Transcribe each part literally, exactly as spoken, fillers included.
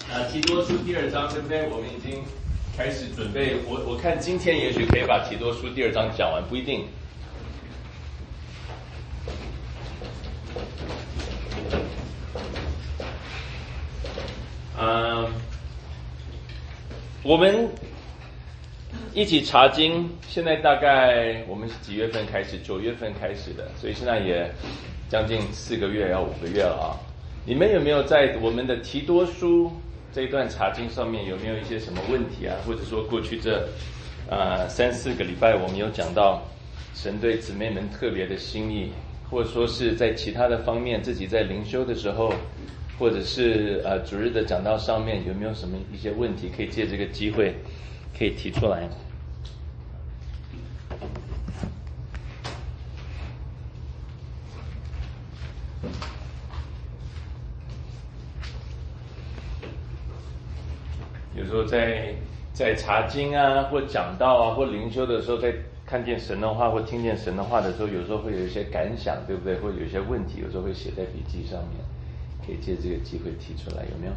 啊，提多书第二章，对不对？我们已经开始准备。我我看今天也许可以把提多书第二章讲完，不一定。嗯、呃，我们一起查经，现在大概我们是几月份开始？九月份开始的，所以现在也将近四个月，要五个月了啊。你们有没有在我们的提多书这一段查经上面有没有一些什么问题啊？或者说过去这呃三四个礼拜我们有讲到神对姊妹们特别的心意，或者说是在其他的方面自己在灵修的时候，或者是呃主日的讲道上面有没有什么一些问题可以借这个机会可以提出来？有时候在在查经啊，或讲道啊，或灵修的时候，在看见神的话或听见神的话的时候，有时候会有一些感想，对不对？或有一些问题，有时候会写在笔记上面，可以借这个机会提出来，有没有？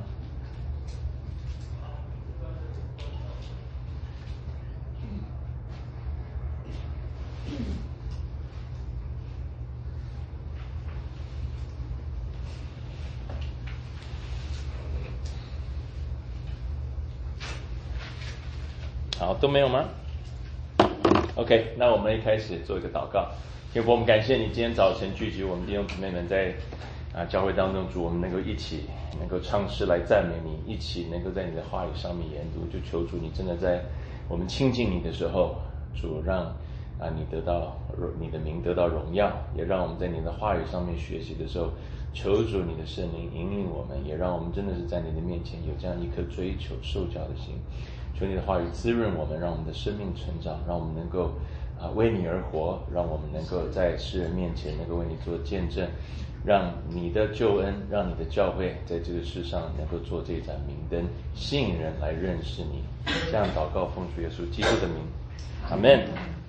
好，都没有吗 ？OK， 那我们一开始做一个祷告。天父，我们感谢你今天早晨聚集我们弟兄姊妹们在啊教会当中，主我们能够一起能够唱诗来赞美你，一起能够在你的话语上面研读，就求主你真的在我们亲近你的时候，主让啊你得到你的名得到荣耀，也让我们在你的话语上面学习的时候，求主你的圣灵引领我们，也让我们真的是在你的面前有这样一颗追求受教的心。求你的话语滋润我们，让我们的生命成长，让我们能够啊为你而活，让我们能够在世人面前能够为你做见证，让你的救恩，让你的教会在这个世上能够做这盏明灯，吸引人来认识你。这样祷告奉主耶稣基督的名，阿们。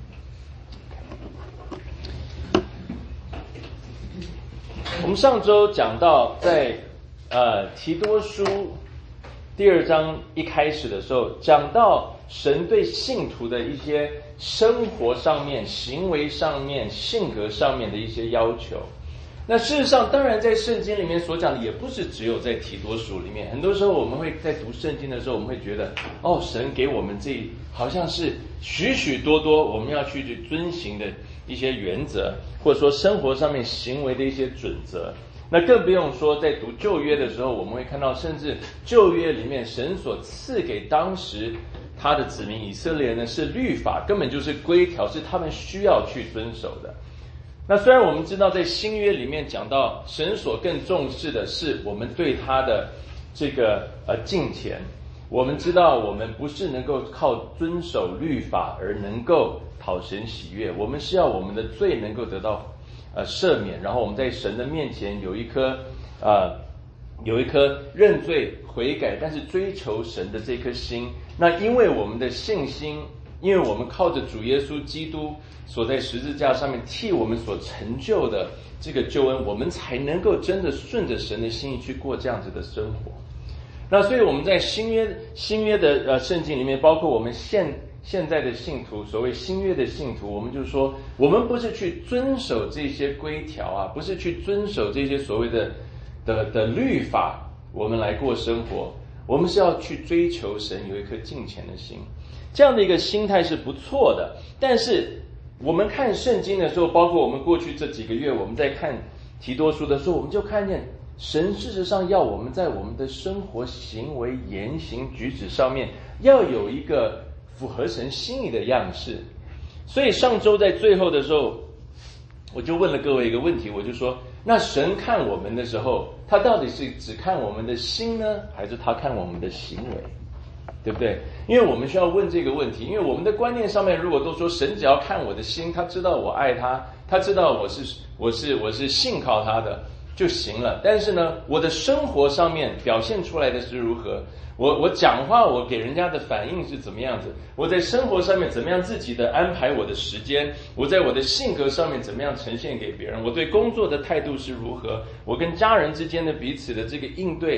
我们上周讲到在呃提多书第二章一开始的时候，讲到神对信徒的一些生活上面、行为上面、性格上面的一些要求。那事实上，当然在圣经里面所讲的也不是只有在提多书里面。很多时候我们会在读圣经的时候，我们会觉得，哦，神给我们这好像是许许多多我们要去去遵行的一些原则，或者说生活上面行为的一些准则。那更不用说在读旧约的时候，我们会看到甚至旧约里面神所赐给当时他的子民以色列人呢，是律法，根本就是规条，是他们需要去遵守的。那虽然我们知道在新约里面讲到神所更重视的是我们对他的这个呃敬虔，我们知道我们不是能够靠遵守律法而能够讨神喜悦，我们是要我们的罪能够得到呃赦免，然后我们在神的面前有一颗呃有一颗认罪悔改但是追求神的这颗心。那因为我们的信心，因为我们靠着主耶稣基督所在十字架上面替我们所成就的这个救恩，我们才能够真的顺着神的心意去过这样子的生活。那所以我们在新约新约的呃圣经里面，包括我们现现在的信徒，所谓新约的信徒，我们就说我们不是去遵守这些规条啊，不是去遵守这些所谓的的的律法，我们来过生活，我们是要去追求神有一颗敬虔的心。这样的一个心态是不错的。但是我们看圣经的时候，包括我们过去这几个月我们在看提多书的时候，我们就看见神事实上要我们在我们的生活行为言行举止上面要有一个符合神心意的样式。所以上周在最后的时候，我就问了各位一个问题，我就说，那神看我们的时候，他到底是只看我们的心呢，还是他看我们的行为？对不对？因为我们需要问这个问题，因为我们的观念上面如果都说神只要看我的心，他知道我爱他，他知道我是我是我是信靠他的就行了。但是呢，我的生活上面表现出来的是如何？我我讲话我给人家的反应是怎么样子？我在生活上面怎么样自己的安排我的时间？我在我的性格上面怎么样呈现给别人？我对工作的态度是如何？我跟家人之间的彼此的这个应对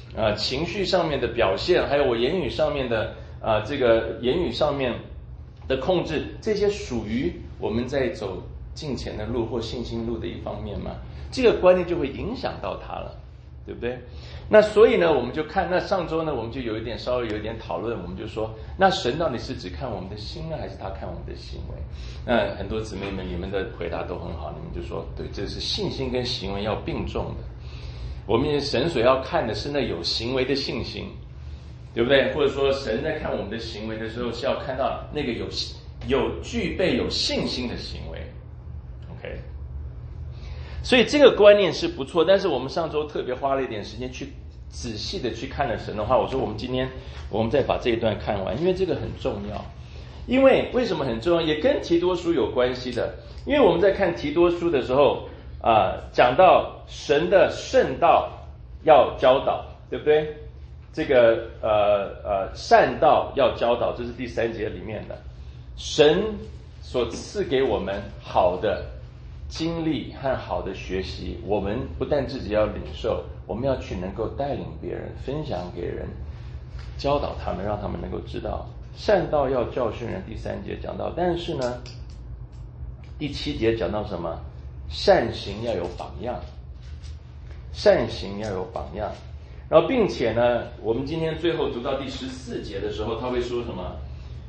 呃情绪上面的表现，还有我言语上面的啊、呃、这个言语上面的控制，这些属于我们在走敬虔的路或信心路的一方面嘛？这个观念就会影响到他了，对不对？那所以呢，我们就看，那上周呢，我们就有一点稍微有一点讨论，我们就说，那神到底是只看我们的心呢，还是他看我们的行为？那很多姊妹们，你们的回答都很好，你们就说，对，这是信心跟行为要并重的。我们神所要看的是那有行为的信心，对不对？或者说，神在看我们的行为的时候，是要看到那个有有具备有信心的行为。OK。所以这个观念是不错，但是我们上周特别花了一点时间去仔细的去看了神的话。我说我们今天我们再把这一段看完，因为这个很重要。因为为什么很重要？也跟提多书有关系的。因为我们在看提多书的时候啊、呃，讲到神的圣道要教导，对不对？这个呃呃善道要教导，这是第三节里面的。神所赐给我们好的经历和好的学习，我们不但自己要领受，我们要去能够带领别人，分享给人，教导他们，让他们能够知道善道要教训人。第三节讲到，但是呢，第七节讲到什么？善行要有榜样，善行要有榜样。然后并且呢，我们今天最后读到第十四节的时候，他会说什么？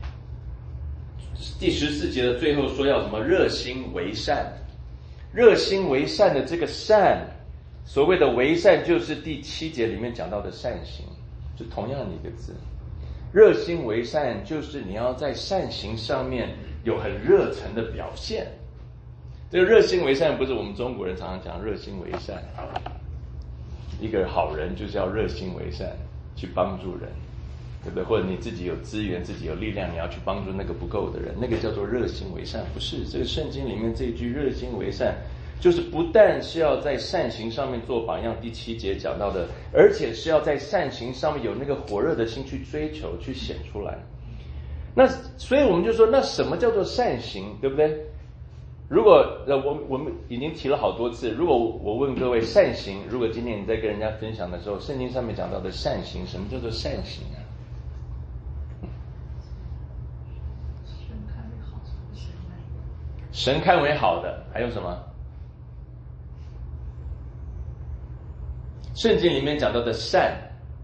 第十四节的最后说要什么？热心为善。热心为善的这个善，所谓的为善，就是第七节里面讲到的善行，是同样的一个字。热心为善，就是你要在善行上面有很热忱的表现。这个热心为善不是我们中国人常常讲热心为善，一个好人就是要热心为善，去帮助人，对不对？或者你自己有资源，自己有力量，你要去帮助那个不够的人，那个叫做热心为善。不是，这个圣经里面这一句热心为善，就是不但是要在善行上面做榜样，第七节讲到的，而且是要在善行上面有那个火热的心去追求，去显出来。那所以我们就说，那什么叫做善行，对不对？如果呃我我们已经提了好多次，如果我问各位善行，如果今天你在跟人家分享的时候，圣经上面讲到的善行，什么叫做善行啊？神看为好的，还有什么？圣经里面讲到的善，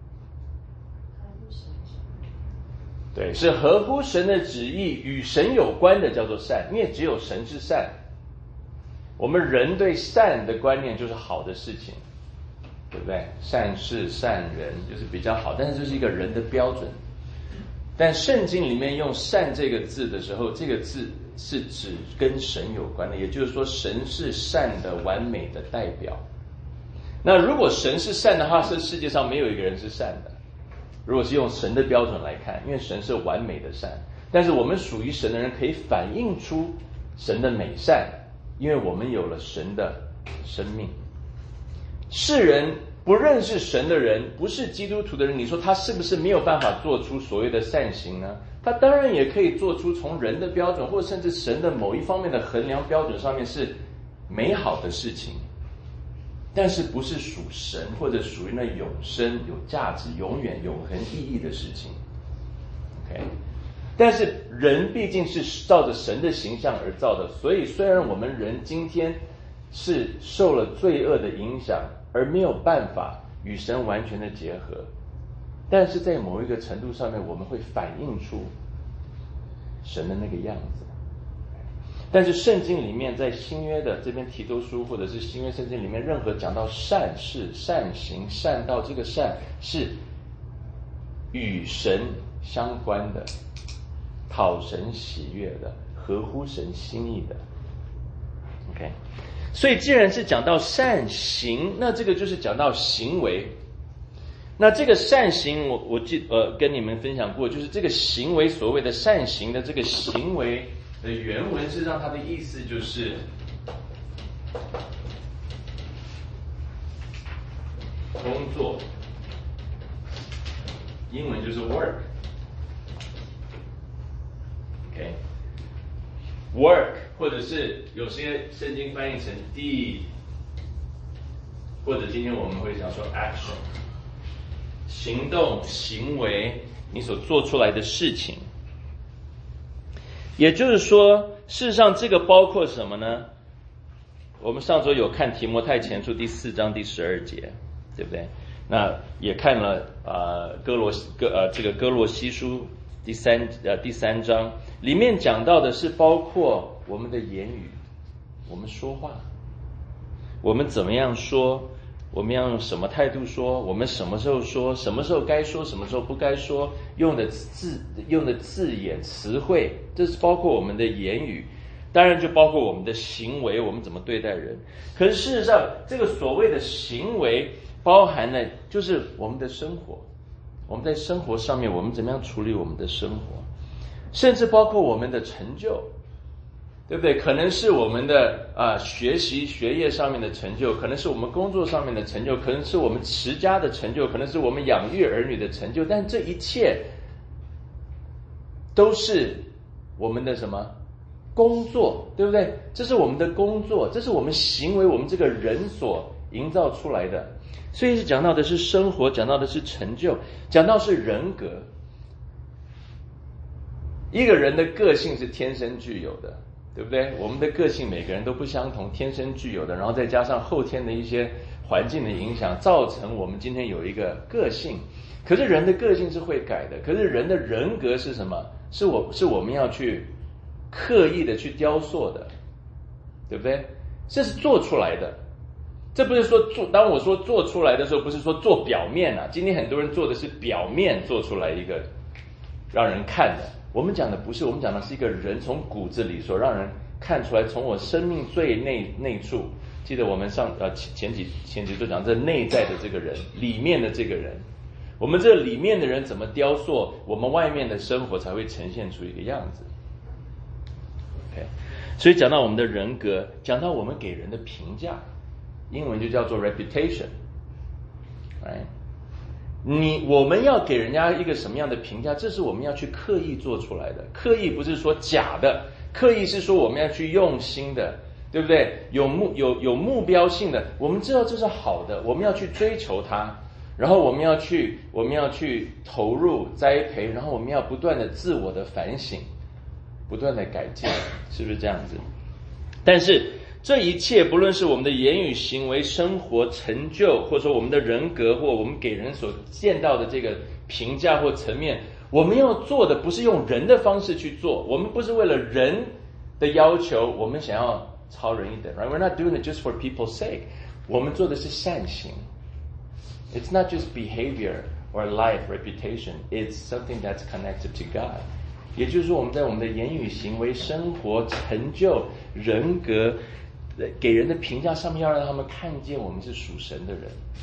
对，是合乎神的旨意，与神有关的叫做善，因为只有神是善。我们人对善的观念就是好的事情，对不对？善事善人就是比较好，但是这是一个人的标准。但圣经里面用善这个字的时候，这个字是指跟神有关的，也就是说神是善的完美的代表。那如果神是善的话，这世界上没有一个人是善的。如果是用神的标准来看，因为神是完美的善，但是我们属于神的人可以反映出神的美善，因为我们有了神的生命。世人不认识神的人，不是基督徒的人，你说他是不是没有办法做出所谓的善行呢？他当然也可以做出从人的标准，或甚至神的某一方面的衡量标准上面是美好的事情，但是不是属神或者属于那永生、有价值、永远、永恒意义的事情。OK， 但是人毕竟是照着神的形象而造的，所以虽然我们人今天是受了罪恶的影响，而没有办法与神完全的结合，但是在某一个程度上面，我们会反映出神的那个样子。但是圣经里面，在新约的这边提多书，或者是新约圣经里面，任何讲到善事、善行、善道，这个善是与神相关的，讨神喜悦的，合乎神心意的。OK， 所以既然是讲到善行，那这个就是讲到行为。那这个善行，我我记呃跟你们分享过，就是这个行为，所谓的善行的这个行为的原文是让它的意思就是工作，英文就是 work。OK，work， 或者是有些圣经翻译成 deed， 或者今天我们会讲说 action。 行动、行为，你所做出来的事情。也就是说，事实上这个包括什么呢？我们上周有看提摩太前书第四章第十二节，对不对？那也看了呃哥罗哥呃这个哥罗西书第三呃第三章，里面讲到的是包括我们的言语，我们说话，我们怎么样说，我们要用什么态度说，我们什么时候说，什么时候该说，什么时候不该说，用的字用的字眼词汇，这是包括我们的言语，当然就包括我们的行为，我们怎么对待人。可是事实上这个所谓的行为包含了就是我们的生活，我们在生活上面我们怎么样处理我们的生活，甚至包括我们的成就，对不对？可能是我们的啊、呃、学习学业上面的成就，可能是我们工作上面的成就，可能是我们持家的成就，可能是我们养育儿女的成就，但这一切都是我们的什么工作，对不对？这是我们的工作，这是我们行为，我们这个人所营造出来的。所以是讲到的是生活，讲到的是成就，讲到是人格。一个人的个性是天生具有的，对不对？我们的个性每个人都不相同，天生具有的，然后再加上后天的一些环境的影响，造成我们今天有一个个性。可是人的个性是会改的，可是人的人格是什么？是我是我们要去刻意的去雕塑的，对不对？这是做出来的。这不是说做，当我说做出来的时候，不是说做表面啊。今天很多人做的是表面做出来一个让人看的，我们讲的不是，我们讲的是一个人从骨子里所让人看出来，从我生命最内内处。记得我们上呃前几前几就讲这内在的这个人，里面的这个人，我们这里面的人怎么雕塑，我们外面的生活才会呈现出一个样子。OK， 所以讲到我们的人格，讲到我们给人的评价。英文就叫做 reputation， right？ 你我们要给人家一个什么样的评价，这是我们要去刻意做出来的。刻意不是说假的，刻意是说我们要去用心的，对不对？有目有有目标性的，我们知道这是好的，我们要去追求它，然后我们要去我们要去投入栽培，然后我们要不断的自我的反省，不断的改进，是不是这样子？但是这一切，不论是我们的言语、行为、生活、成就，或者说我们的人格，或我们给人所见到的这个评价或层面，我们要做的不是用人的方式去做，我们不是为了人的要求，我们想要超人一等 right? We're not doing it just for people's sake. 我们做的是善行。It's not just behavior or life, reputation. It's something that's connected to God. 也就是说，我们在我们的言语、行为、生活、成就、人格给人的评价上面，要让他们看见我们是属神的人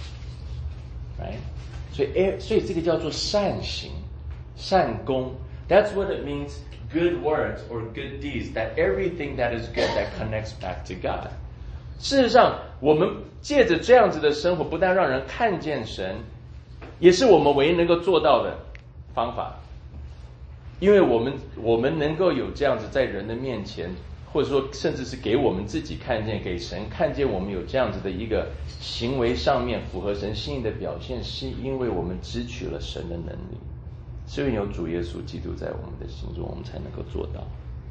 ，right？ 所以，所以这个叫做善行、善功。That's what it means. Good words or good deeds. That everything that is good that connects back to God. 事实上，我们借着这样子的生活，不但让人看见神，也是我们唯一能够做到的方法。因为我们我们能够有这样子在人的面前。或者说甚至是给我们自己看见，给神看见我们有这样子的一个行为上面符合神心意的表现，是因为我们支取了神的能力，是因为有主耶稣基督在我们的心中，我们才能够做到。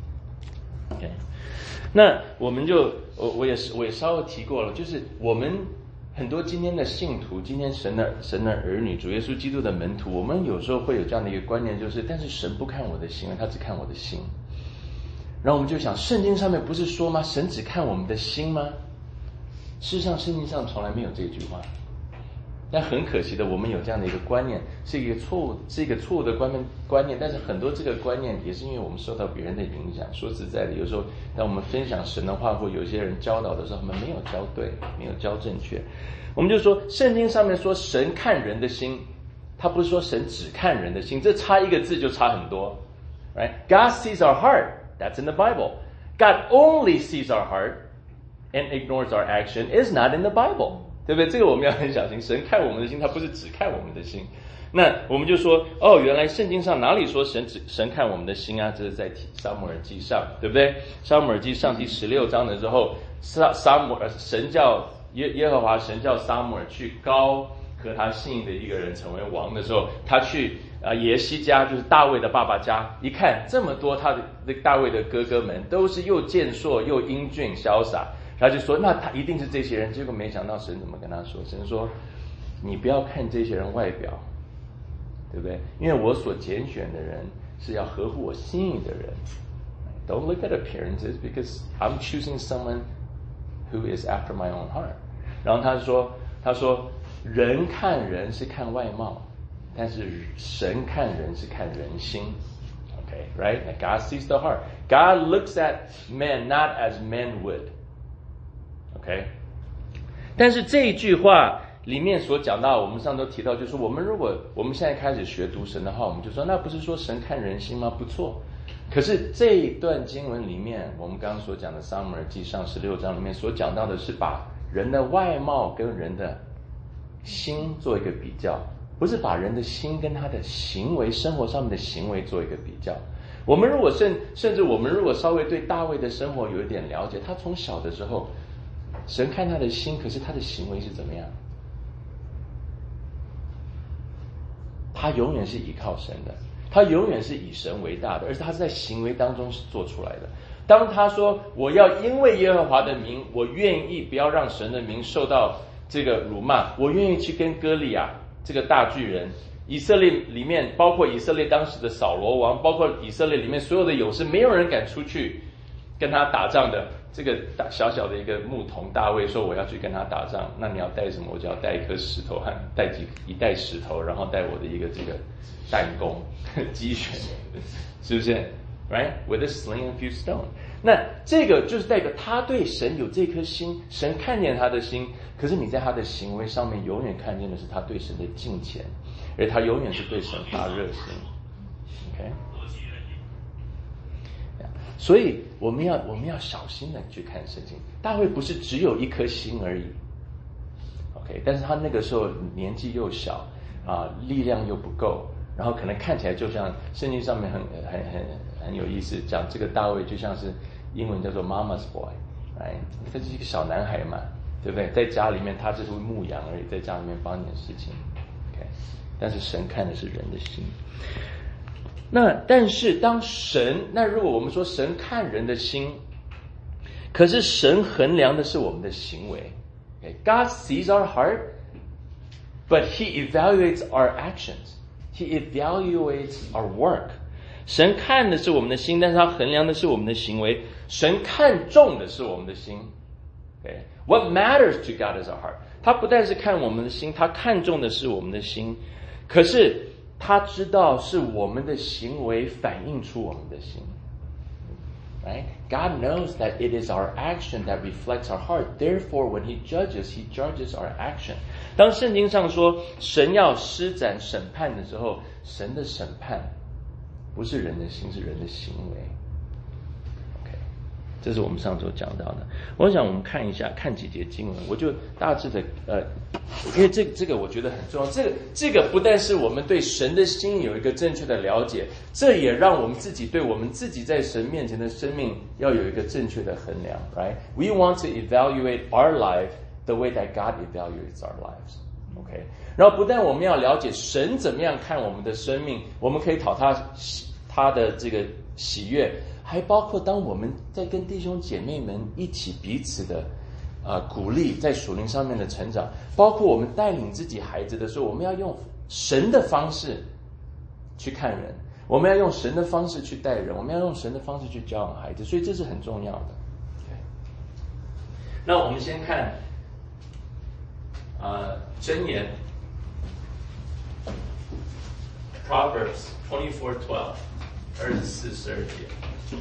OK， 那我们就我我也是我也稍微提过了，就是我们很多今天的信徒，今天神的神的儿女，主耶稣基督的门徒，我们有时候会有这样的一个观念，就是但是神不看我的行为，他只看我的心。然后我们就想，圣经上面不是说吗？神只看我们的心吗？事实上，圣经上从来没有这句话。但很可惜的，我们有这样的一个观念，是一个错误，是一个错误的观念观念。但是很多这个观念也是因为我们受到别人的影响。说实在的，有时候当我们分享神的话，或有些人教导的时候，他们没有教对，没有教正确。我们就说，圣经上面说神看人的心，他不是说神只看人的心，这差一个字就差很多。Right? God sees our heart.That's in the Bible. God only sees our heart and ignores our action is not in the Bible. 对不对？这个我们要很小心。神看我们的心，他不是只看我们的心。那我们就说，哦，原来圣经上哪里说神只神看我们的心啊？这是在撒母耳记上，对不对？撒母耳记上第十六章的时候，撒撒母耳神叫耶耶和华神叫撒母耳去膏合他心意的一个人成为王的时候，他去啊耶西家，就是大卫的爸爸家，一看这么多他的那大卫的哥哥们都是又健硕又英俊潇洒，他就说那他一定是这些人。结果没想到神怎么跟他说？神说你不要看这些人外表，对不对？因为我所拣选的人是要合乎我心意的人。Don't look at appearances because I'm choosing someone who is after my own heart. 然后他说，他说人看人是看外貌，但是神看人是看人心。Okay, right? And God sees the heart. God looks at men not as men would. Okay? 但是这一句话里面所讲到，我们上周提到，就是我们如果我们现在开始学读神的话，我们就说那不是说神看人心吗？不错。可是这一段经文里面，我们刚刚所讲的撒母耳记上十六章里面所讲到的是把人的外貌跟人的心做一个比较，不是把人的心跟他的行为生活上面的行为做一个比较。我们如果甚甚至我们如果稍微对大卫的生活有一点了解，他从小的时候神看他的心，可是他的行为是怎么样？他永远是依靠神的，他永远是以神为大的，而且他是在行为当中是做出来的。当他说我要因为耶和华的名，我愿意不要让神的名受到这个辱骂，我愿意去跟歌利亚这个大巨人，以色列里面包括以色列当时的扫罗王，包括以色列里面所有的勇士，没有人敢出去跟他打仗的。这个大小小的一个牧童大卫说我要去跟他打仗，那你要带什么？我就要带一颗石头和带几一袋石头，然后带我的一个这个弹弓击拳，是不是 ？Right, with a sling and a few stones。那这个就是代表他对神有这颗心，神看见他的心，可是你在他的行为上面永远看见的是他对神的敬虔，而他永远是对神发热心。OK。所以我们要我们要小心的去看圣经。大卫不是只有一颗心而已 ，OK， 但是他那个时候年纪又小啊，力量又不够，然后可能看起来就像圣经上面很很很很有意思，讲这个大卫就像是英文叫做 Mama's boy， right？ 他是一个小男孩嘛，对不对？在家里面他只是牧羊而已，在家里面帮点事情 ，OK， 但是神看的是人的心。那但是当神，那如果我们说神看人的心，可是神衡量的是我们的行为。Okay? God sees our heart, but He evaluates our actions. He evaluates our work. 神看的是我们的心，但是他衡量的是我们的行为。神看重的是我们的心。Okay? What matters to God is our heart. 他不但是看我们的心，他看重的是我们的心。可是他知道是我们的行为反映出我们的心。Right? God knows that it is our action that reflects our heart. Therefore, when He judges, He judges our action. 当圣经上说神要施展审判的时候，神的审判不是人的心，是人的行为。OK， 这是我们上周讲到的。我想我们看一下，看几节经文，我就大致的呃，因为这这个我觉得很重要。这个这个不但是我们对神的心有一个正确的了解，这也让我们自己对我们自己在神面前的生命要有一个正确的衡量。Right? We want to evaluate our life the way that God evaluates our lives. OK， 然后不但我们要了解神怎么样看我们的生命，我们可以讨他他的这个喜悦，还包括当我们在跟弟兄姐妹们一起彼此的呃鼓励，在属灵上面的成长，包括我们带领自己孩子的时候，我们要用神的方式去看人，我们要用神的方式去待人，我们要用神的方式去教养孩子，所以这是很重要的。那我们先看呃箴言 Proverbs twenty-four twelve 二十四十二节。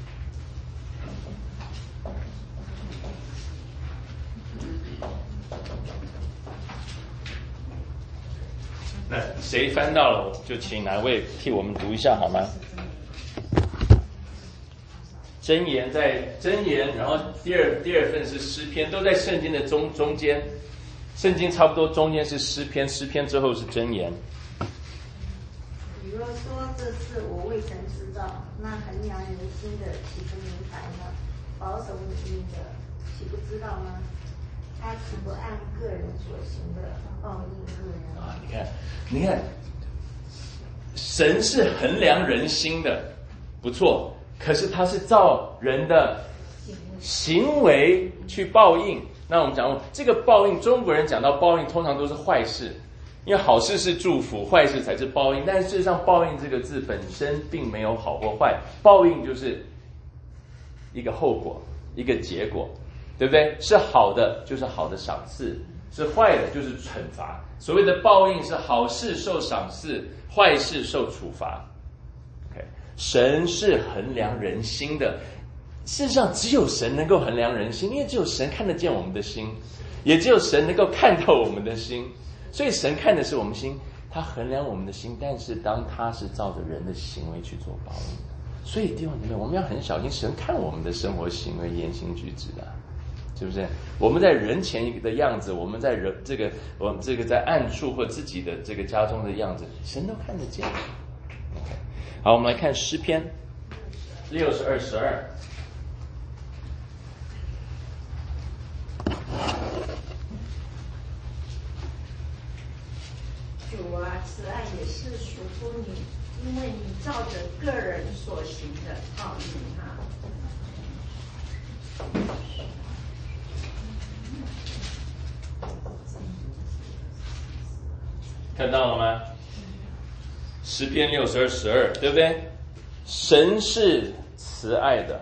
那谁翻到了，就请哪位替我们读一下好吗？箴言在箴言，然后第二第二份是诗篇，都在圣经的中中间。圣经差不多中间是诗篇，诗篇之后是箴言。 比如说这事我未曾知道，那衡量人心的岂不明白呢？保守你心的岂不知道呢？ 他岂不按个人所行的报应个人？ 啊，你看，你看，神是衡量人心的，不错，可是他是照人的行为去报应。那我们讲这个报应，中国人讲到报应，通常都是坏事，因为好事是祝福，坏事才是报应。但事实上，报应这个字本身并没有好或坏，报应就是一个后果，一个结果，对不对？是好的就是好的赏赐，是坏的就是惩罚。所谓的报应是好事受赏赐，坏事受处罚。Okay. 神是衡量人心的。事实上，只有神能够衡量人心，因为只有神看得见我们的心，也只有神能够看到我们的心。所以神看的是我们心，他衡量我们的心，但是当他是照着人的行为去做报应的。所以弟兄姊妹，我们要很小心，神看我们的生活行为、言行举止的，是不是？我们在人前的样子，我们在人这个我们这个在暗处或自己的这个家中的样子，神都看得见。Okay. 好，我们来看诗篇六十二十二。 主啊，慈爱也是属乎你，因为你照着个人所行的报应他。 看到了吗？诗篇六十二十二，对不对？神是慈爱的，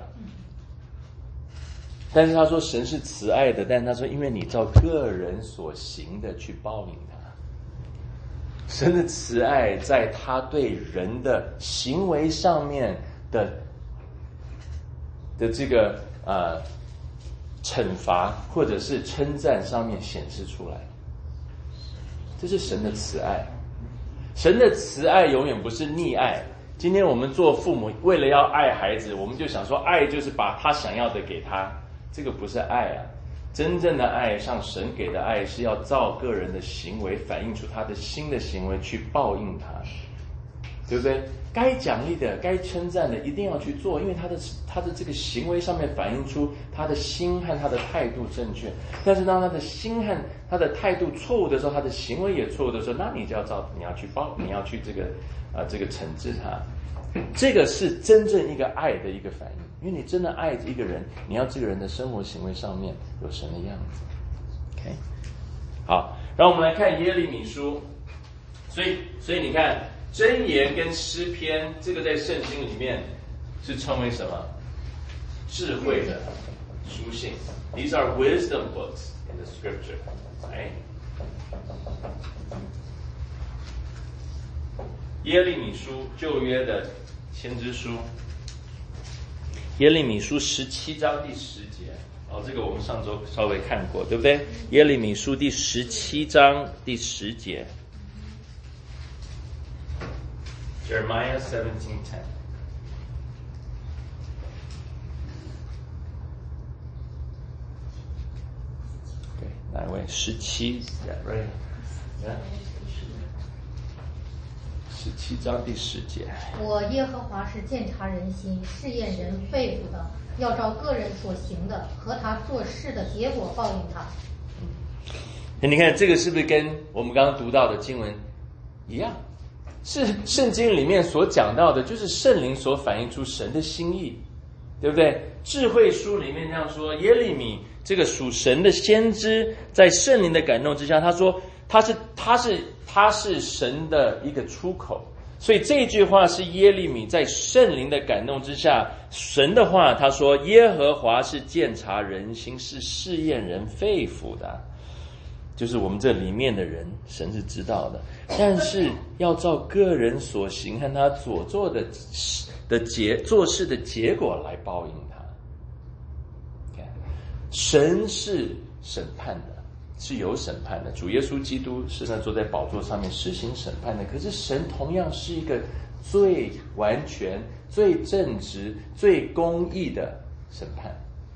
但是他说神是慈爱的，但是他说因为你照个人所行的去报应他。神的慈爱在他对人的行为上面的的这个呃惩罚或者是称赞上面显示出来，这是神的慈爱。神的慈爱永远不是溺爱。今天我们做父母，为了要爱孩子，我们就想说爱就是把他想要的给他，这个不是爱啊。真正的爱，像神给的爱，是要照个人的行为反映出他的新的行为去报应他，对不对？该奖励的、该称赞的，一定要去做，因为他的他的这个行为上面反映出他的心和他的态度正确。但是当他的心和他的态度错误的时候，他的行为也错误的时候，那你就要照你要去报，你要去这个啊、呃、这个惩治他。这个是真正一个爱的一个反应。因为你真的爱一个人，你要这个人的生活行为上面有神的样子。 OK， 好，然后我们来看耶利米书。所以所以你看箴言跟诗篇，这个在圣经里面是称为什么？智慧的书信。 These are wisdom books in the scripture, right? 耶利米书，旧约的先知书。耶利米书十七章第十节，哦，这个我们上周稍微看过，对不对？耶利米书第十七章第十节 ，Jeremiah seventeen ten。对，哪一位？十七 ，Yeah, right? Yeah. 十七章第十节， 我耶和华是鉴察人心、试验人肺腑的，要照个人所行的和他做事的结果报应他。 嗯，你看这个是不是跟我们刚刚读到的经文一样？是圣经里面所讲到的，就是圣灵所反映出神的心意，对不对？智慧书里面这样说，耶利米这个属神的先知，在圣灵的感动之下，他说他是他是他是神的一个出口。所以这句话是耶利米在圣灵的感动之下，神的话，他说耶和华是鉴察人心，是试验人肺腑的，就是我们这里面的人，神是知道的，但是要照个人所行和他所做的的结做事的结果来报应他。神是审判的，是有审判的，主耶稣基督是那坐在宝座上面实行审判的。可是神同样是一个最完全、最正直、最公义的审判。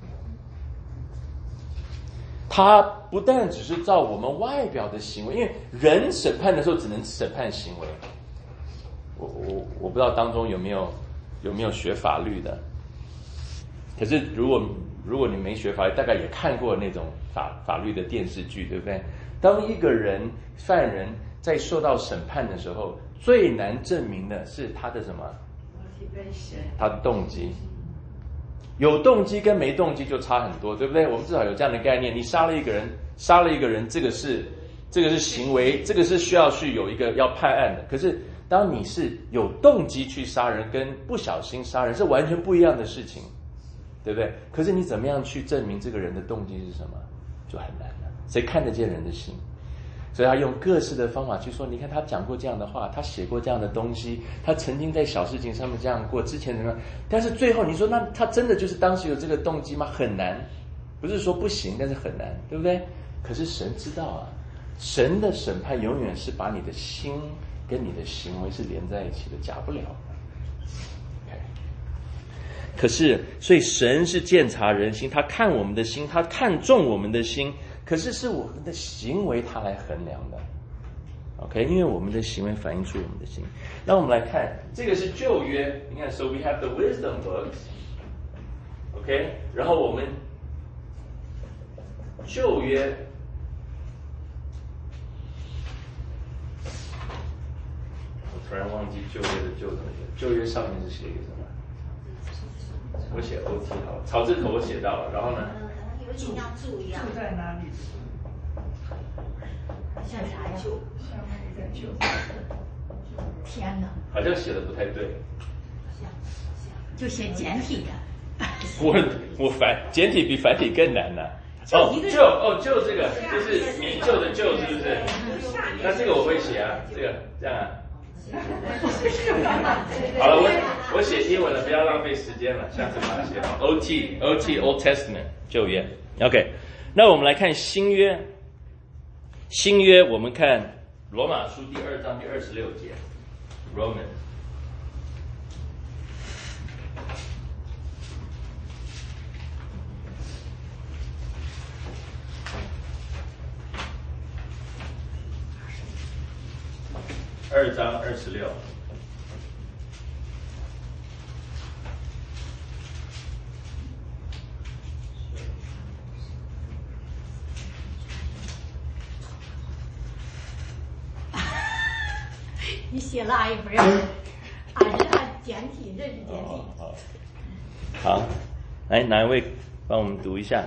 他不但只是照我们外表的行为，因为人审判的时候只能审判行为。我我我不知道当中有没有有没有学法律的，可是如果如果你没学法律，大概也看过那种法法律的电视剧，对不对？当一个人犯人在受到审判的时候，最难证明的是他的什么？他的动机。有动机跟没动机就差很多，对不对？我们至少有这样的概念，你杀了一个人，杀了一个人，这个是这个是行为，这个是需要去有一个要判案的。可是当你是有动机去杀人，跟不小心杀人是完全不一样的事情，对不对？可是你怎么样去证明这个人的动机是什么，就很难了。谁看得见人的心？所以他用各式的方法去说，你看他讲过这样的话，他写过这样的东西，他曾经在小事情上面这样过，之前怎么样？但是最后你说，那他真的就是当时有这个动机吗？很难，不是说不行，但是很难，对不对？可是神知道啊，神的审判永远是把你的心跟你的行为是连在一起的，假不了的。Okay. 可是，所以神是鉴察人心，他看我们的心，他看重我们的心。可是是我们的行为他来衡量的 ，OK？ 因为我们的行为反映出我们的心。那我们来看，这个是旧约，你看 ，So we have the wisdom books，OK？ 然后我们旧约，我突然忘记旧约的旧怎么写，旧约上面是写一个什么？我写 O T 好，草字头我写到了，然后呢？ 有点像注一样。 住在哪里？ 像啥呀？ 下面一个就。 天哪！ 好像写的不太对。 就写简体的。 我我繁简体比繁体更难呢、啊。哦，旧哦旧这个就是米旧的旧，是不是？那这个我会写啊，这个这样啊。好了，我我写英文了，不要浪费时间了，下次把它写好。O T O T Old Testament 旧约 ，OK。那我们来看新约，新约我们看罗马书第二章第二十六节 ，Roman。二章二十六。 你写了俺也不认识，俺是按简体认识简体。 哦、好，好，来哪一位帮我们读一下？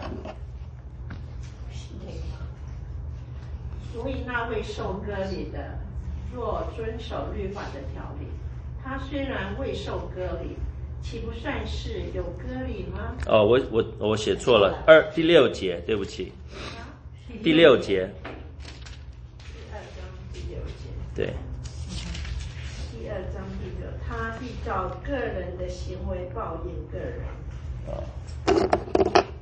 所以那位受割礼的，若遵守律法的条例，他虽然未受割礼，岂不算是有割礼吗？ 哦，我我我写错了，二第六节，对不起，第六节。 第二章第六节。 对。 第二章第六，他必照个人的行为报应个人。 哦。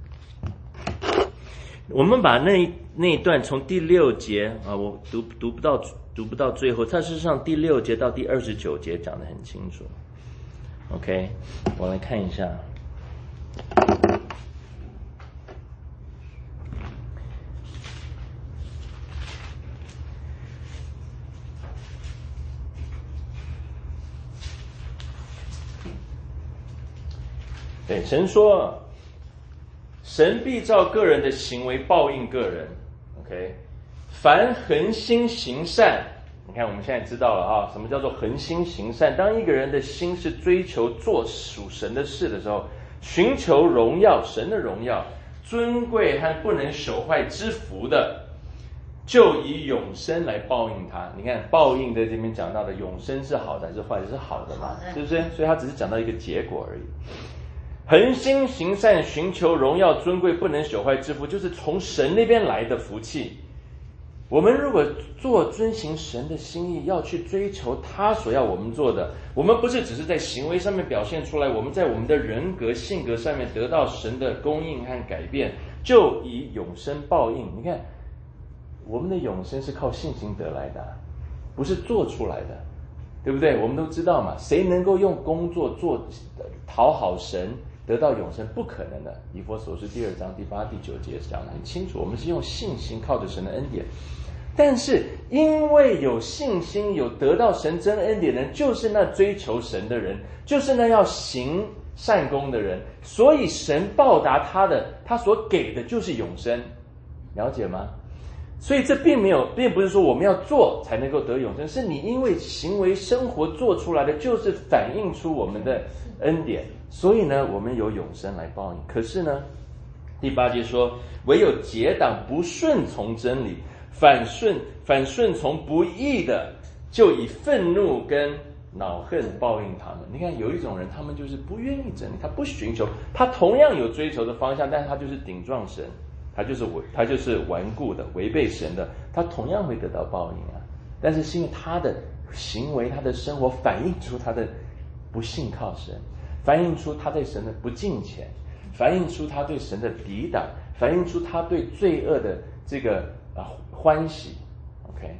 我们把那那一段从第六节啊，我读读不到读不到最后，它事实上第六节到第二十九节讲得很清楚。OK， 我来看一下。对，神说。神必照个人的行为报应个人 ，OK。凡恒心行善，你看我们现在知道了啊，什么叫做恒心行善？当一个人的心是追求做属神的事的时候，寻求荣耀，神的荣耀、尊贵和不能朽坏之福的，就以永生来报应他。你看，报应在这边讲到的永生是好的还是坏的？是好的嘛，是不是？所以他只是讲到一个结果而已。恒心行善，寻求荣耀尊贵不能朽坏之福，就是从神那边来的福气。我们如果做遵行神的心意，要去追求他所要我们做的，我们不是只是在行为上面表现出来，我们在我们的人格性格上面得到神的供应和改变，就以永生报应。你看，我们的永生是靠信心得来的，不是做出来的，对不对？我们都知道嘛，谁能够用工作做讨好神得到永生？不可能的。以弗所书第二章第八、第九节讲得很清楚，我们是用信心靠着神的恩典。但是因为有信心，有得到神真恩典的人，就是那追求神的人，就是那要行善功的人，所以神报答他的，他所给的就是永生，了解吗？所以这并没有，并不是说我们要做才能够得永生，是你因为行为生活做出来的，就是反映出我们的恩典，所以呢，我们有永生来报应。可是呢，第八节说，唯有结党不顺从真理，反顺反顺从不义的，就以愤怒跟恼恨报应他们。你看，有一种人，他们就是不愿意真理，他不寻求，他同样有追求的方向，但是他就是顶撞神。他就是违，他就是顽固的，违背神的，他同样会得到报应啊。但是是因为他的行为、他的生活反映出他的不信靠神，反映出他对神的不敬虔，反映出他对神的抵挡，反映出他对罪恶的这个啊欢喜。OK，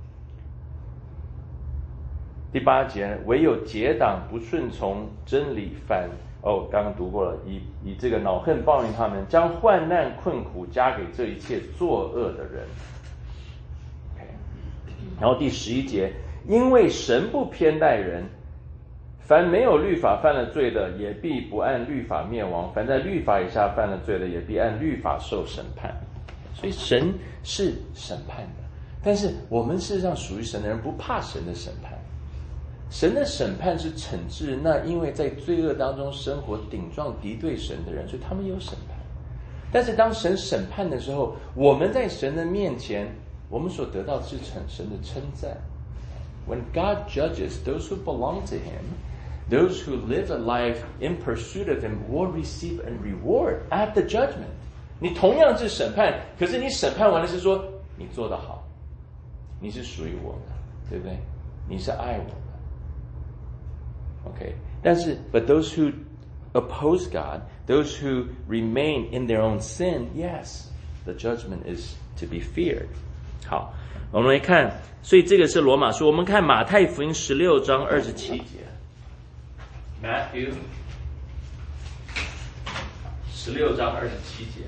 第八节，唯有结党不顺从真理，反。哦，刚刚读过了，以以这个恼恨报应他们，将患难困苦加给这一切作恶的人。Okay. 然后第十一节，因为神不偏待人，凡没有律法犯了罪的，也必不按律法灭亡；凡在律法以下犯了罪的，也必按律法受审判。所以神是审判的，但是我们事实上属于神的人不怕神的审判。神的审判是惩治那因为在罪恶当中生活顶撞敌对神的人，所以他们有审判。但是当神审判的时候，我们在神的面前，我们所得到的是神的称赞。When God judges those who belong to Him, those who live a life in pursuit of Him will receive a reward at the judgment. 你同样是审判，可是你审判完了是说你做得好，你是属于我的，对不对？你是爱我的。Okay, 但是 but those who oppose God, those who remain in their own sin, yes, the judgment is to be feared. 好，我们来看，所以这个是罗马书。我们看马太福音十六章二十七节。Matthew 十六章二十七节。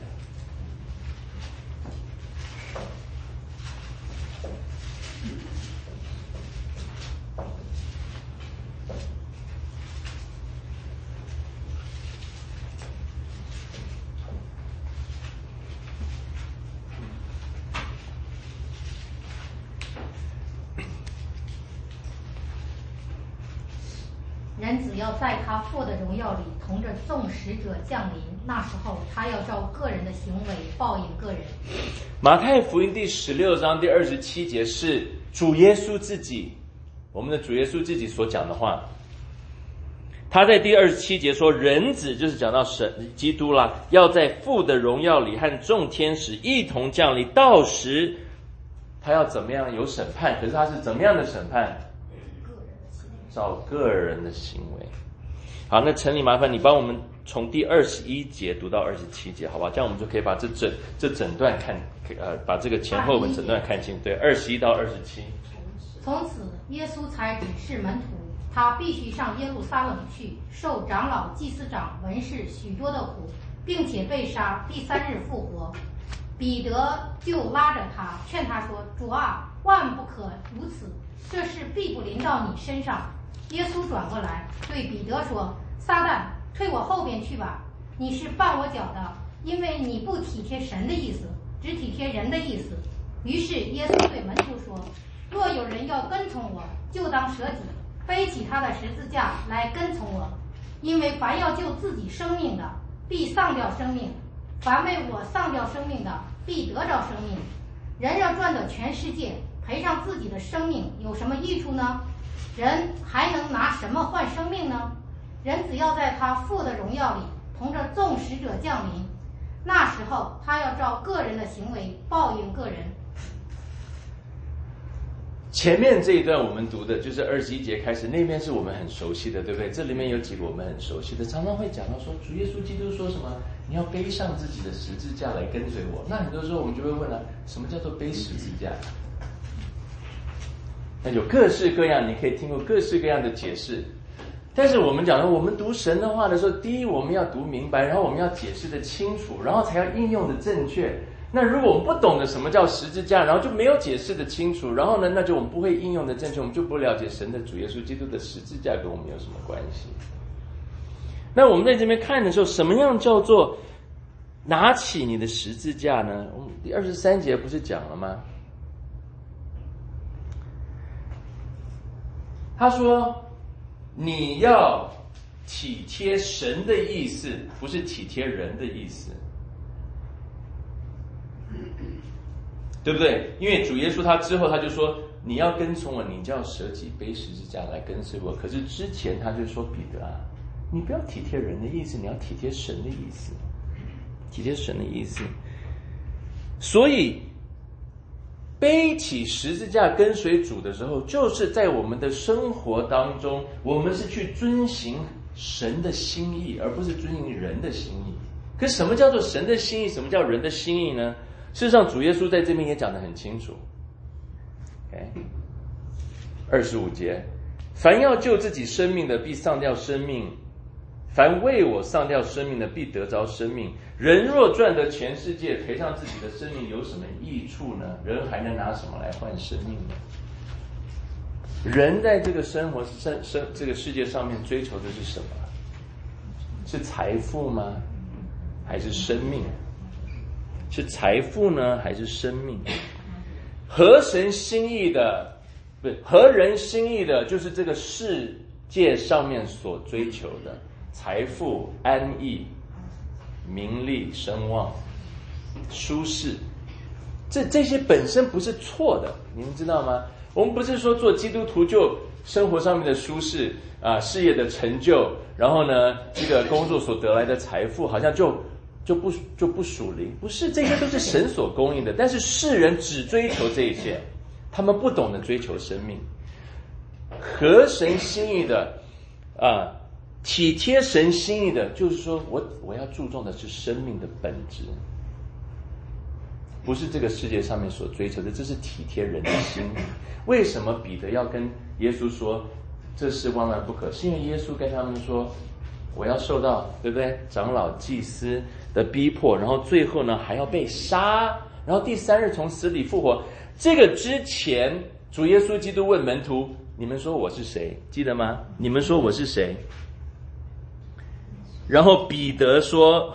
人只要在他父的荣耀里同着众使者降临，那时候他要照个人的行为报应个人。 马太福音第十六章第二十七节是主耶稣自己，我们的主耶稣自己所讲的话。他在第二十七节说，人子就是讲到神基督啦，要在父的荣耀里和众天使一同降临，到时他要怎么样有审判？可是他是怎么样的审判？照个人的行为。好，那陈理麻烦你帮我们从第二十一节读到二十七节，好吧？这样我们就可以把这整这整段看，呃，把这个前后文整段看清。对，二十一到二十七。 从此，耶稣才指示门徒，他必须上耶路撒冷去，受长老、祭司长、文士许多的苦，并且被杀，第三日复活。彼得就拉着他，劝他说：“主啊，万不可如此，这事必不临到你身上。”耶稣转过来对彼得说：“撒旦，退我后边去吧！你是绊我脚的，因为你不体贴神的意思，只体贴人的意思。”于是耶稣对门徒说：“若有人要跟从我，就当舍己，背起他的十字架来跟从我。因为凡要救自己生命的，必丧掉生命；凡为我丧掉生命的，必得着生命。人要赚得全世界，赔上自己的生命，有什么益处呢？人还能拿什么换生命呢？人只要在他父的荣耀里同着众使者降临，那时候他要照个人的行为报应个人。” 前面这一段我们读的就是二十一节开始，那边是我们很熟悉的，对不对？这里面有几个我们很熟悉的，常常会讲到说主耶稣基督说什么，你要背上自己的十字架来跟随我。那很多时候我们就会问了、啊，什么叫做背十字架？那有各式各样，你可以听过各式各样的解释。但是我们讲了，我们读神的话的时候，第一我们要读明白，然后我们要解释的清楚，然后才要应用的正确。那如果我们不懂得什么叫十字架，然后就没有解释的清楚，然后呢，那就我们不会应用的正确，我们就不了解神的主耶稣基督的十字架跟我们有什么关系。 那我们在这边看的时候，什么样叫做拿起你的十字架呢？我们第二十三节不是讲了吗？他说你要体贴神的意思，不是体贴人的意思，对不对？因为主耶稣他之后他就说，你要跟从我，你就要舍己背十字架来跟随我。可是之前他就说，彼得啊，你不要体贴人的意思，你要体贴神的意思，体贴神的意思。所以背起十字架跟随主的时候，就是在我们的生活当中，我们是去遵行神的心意，而不是遵行人的心意。可什么叫做神的心意，什么叫人的心意呢？事实上主耶稣在这边也讲得很清楚。Okay? 二十五节，凡要救自己生命的，必丧掉生命；凡为我丧掉生命的，必得着生命。人若赚得全世界，赔上自己的生命，有什么益处呢？人还能拿什么来换生命呢？人在这个生活生生这个世界上面追求的是什么？是财富吗？还是生命？是财富呢，还是生命？合神心意的，不是合人心意的，就是这个世界上面所追求的财富、安逸、名利、声望、舒适，这这些本身不是错的，你们知道吗？我们不是说做基督徒就生活上面的舒适啊、事业的成就，然后呢，这个工作所得来的财富，好像就就不就不属灵，不是，这些都是神所供应的。但是世人只追求这些，他们不懂得追求生命，合神心意的啊。体贴神心意的，就是说我我要注重的是生命的本质，不是这个世界上面所追求的，这是体贴人的心意。为什么彼得要跟耶稣说这事万万不可？是因为耶稣跟他们说，我要受到，对不对？长老祭司的逼迫，然后最后呢还要被杀，然后第三日从死里复活。这个之前，主耶稣基督问门徒：你们说我是谁？记得吗？你们说我是谁？然后彼得说，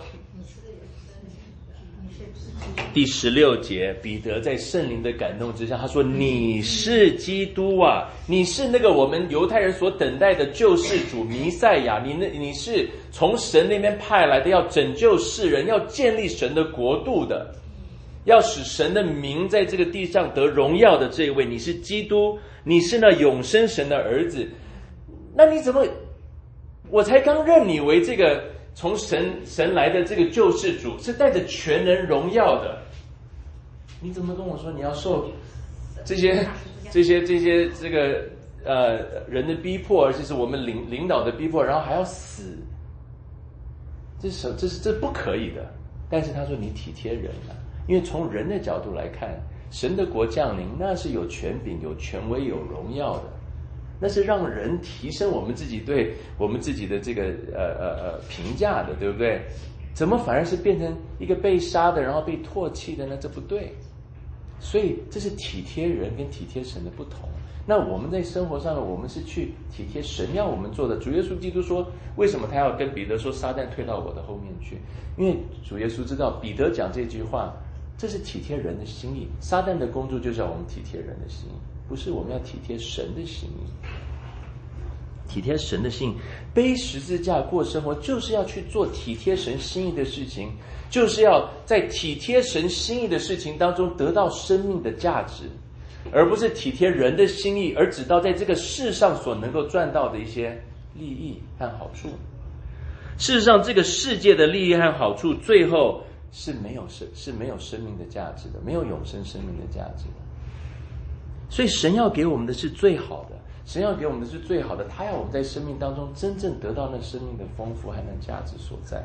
第十六节，彼得在圣灵的感动之下，他说：你是基督啊，你是那个我们犹太人所等待的救世主弥赛亚，你那你是从神那边派来的，要拯救世人，要建立神的国度的，要使神的名在这个地上得荣耀的这一位，你是基督，你是那永生神的儿子。那你怎么，我才刚认你为这个从神神来的这个救世主，是带着全能荣耀的，你怎么跟我说你要受这些这些这些这个呃人的逼迫，而且是我们领领导的逼迫，然后还要死？这是这是这不可以的。但是他说你体贴人啊，因为从人的角度来看，神的国降临，那是有权柄、有权威、有荣耀的。那是让人提升我们自己对我们自己的这个呃呃呃评价的，对不对？怎么反而是变成一个被杀的，然后被唾弃的呢？这不对。所以这是体贴人跟体贴神的不同。那我们在生活上，我们是去体贴神要我们做的。主耶稣基督说，为什么他要跟彼得说撒旦退到我的后面去？因为主耶稣知道彼得讲这句话，这是体贴人的心意。撒旦的工作就是要我们体贴人的心意，不是我们要体贴神的心意。体贴神的心意，背十字架过生活，就是要去做体贴神心意的事情，就是要在体贴神心意的事情当中得到生命的价值，而不是体贴人的心意，而只到在这个世上所能够赚到的一些利益和好处。事实上，这个世界的利益和好处，最后是没有生是没有生命的价值的，没有永生生命的价值的。所以神要给我们的是最好的，神要给我们的是最好的，他要我们在生命当中真正得到那生命的丰富和那价值所在。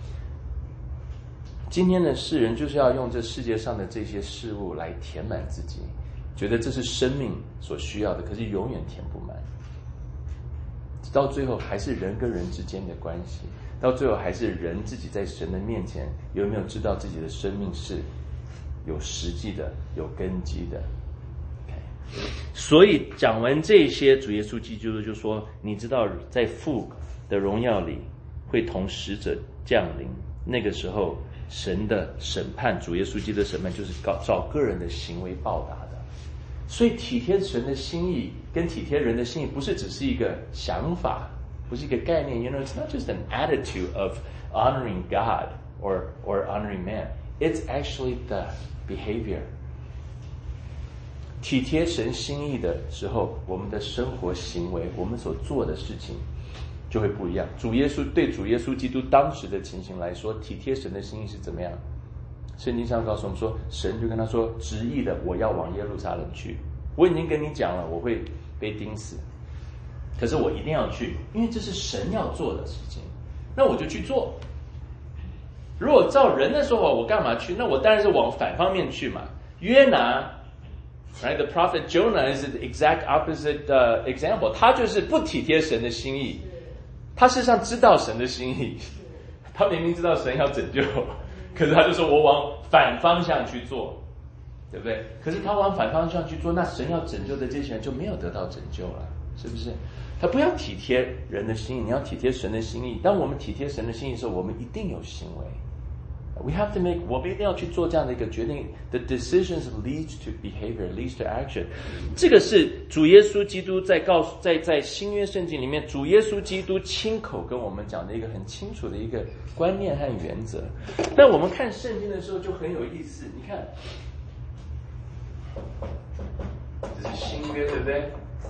今天的世人就是要用这世界上的这些事物来填满自己，觉得这是生命所需要的，可是永远填不满。到最后还是人跟人之间的关系，到最后还是人自己在神的面前有没有知道自己的生命是有实际的、有根基的。所以讲完这些，主耶稣基督就说，你知道在父的荣耀里会同使者降临，那个时候神的审判，主耶稣基督的审判就是照个人的行为报答的。所以体贴神的心意跟体贴人的心意不是只是一个想法，不是一个概念。 You know, it's not just an attitude of honoring God or, or honoring man. It's actually the behavior. 体贴神心意的时候，我们的生活行为，我们所做的事情就会不一样。主耶稣对主耶稣基督当时的情形来说，体贴神的心意是怎么样？圣经上告诉我们说，神就跟他说，执意的我要往耶路撒冷去，我已经跟你讲了，我会被钉死，可是我一定要去，因为这是神要做的事情，那我就去做。如果照人的说法，我干嘛去？那我当然是往反方面去嘛。约拿，right? The prophet Jonah is the exact opposite uh, example. 他就是不体贴神的心意，他事实上知道神的心意，他明明知道神要拯救，可是他就说我往反方向去做，对不对？可是他往反方向去做，那神要拯救的这些人就没有得到拯救了，是不是？他不要体贴人的心意，你要体贴神的心意。当我们体贴神的心意的时候，我们一定有行为。We have to make， 我们一定要去做这样的一个决定。The decisions lead to behavior, leads to action。这个是主耶稣基督在告诉在在新约圣经里面，主耶稣基督亲口跟我们讲的一个很清楚的一个观念和原则。但我们看圣经的时候就很有意思，你看，这是新约，对不对？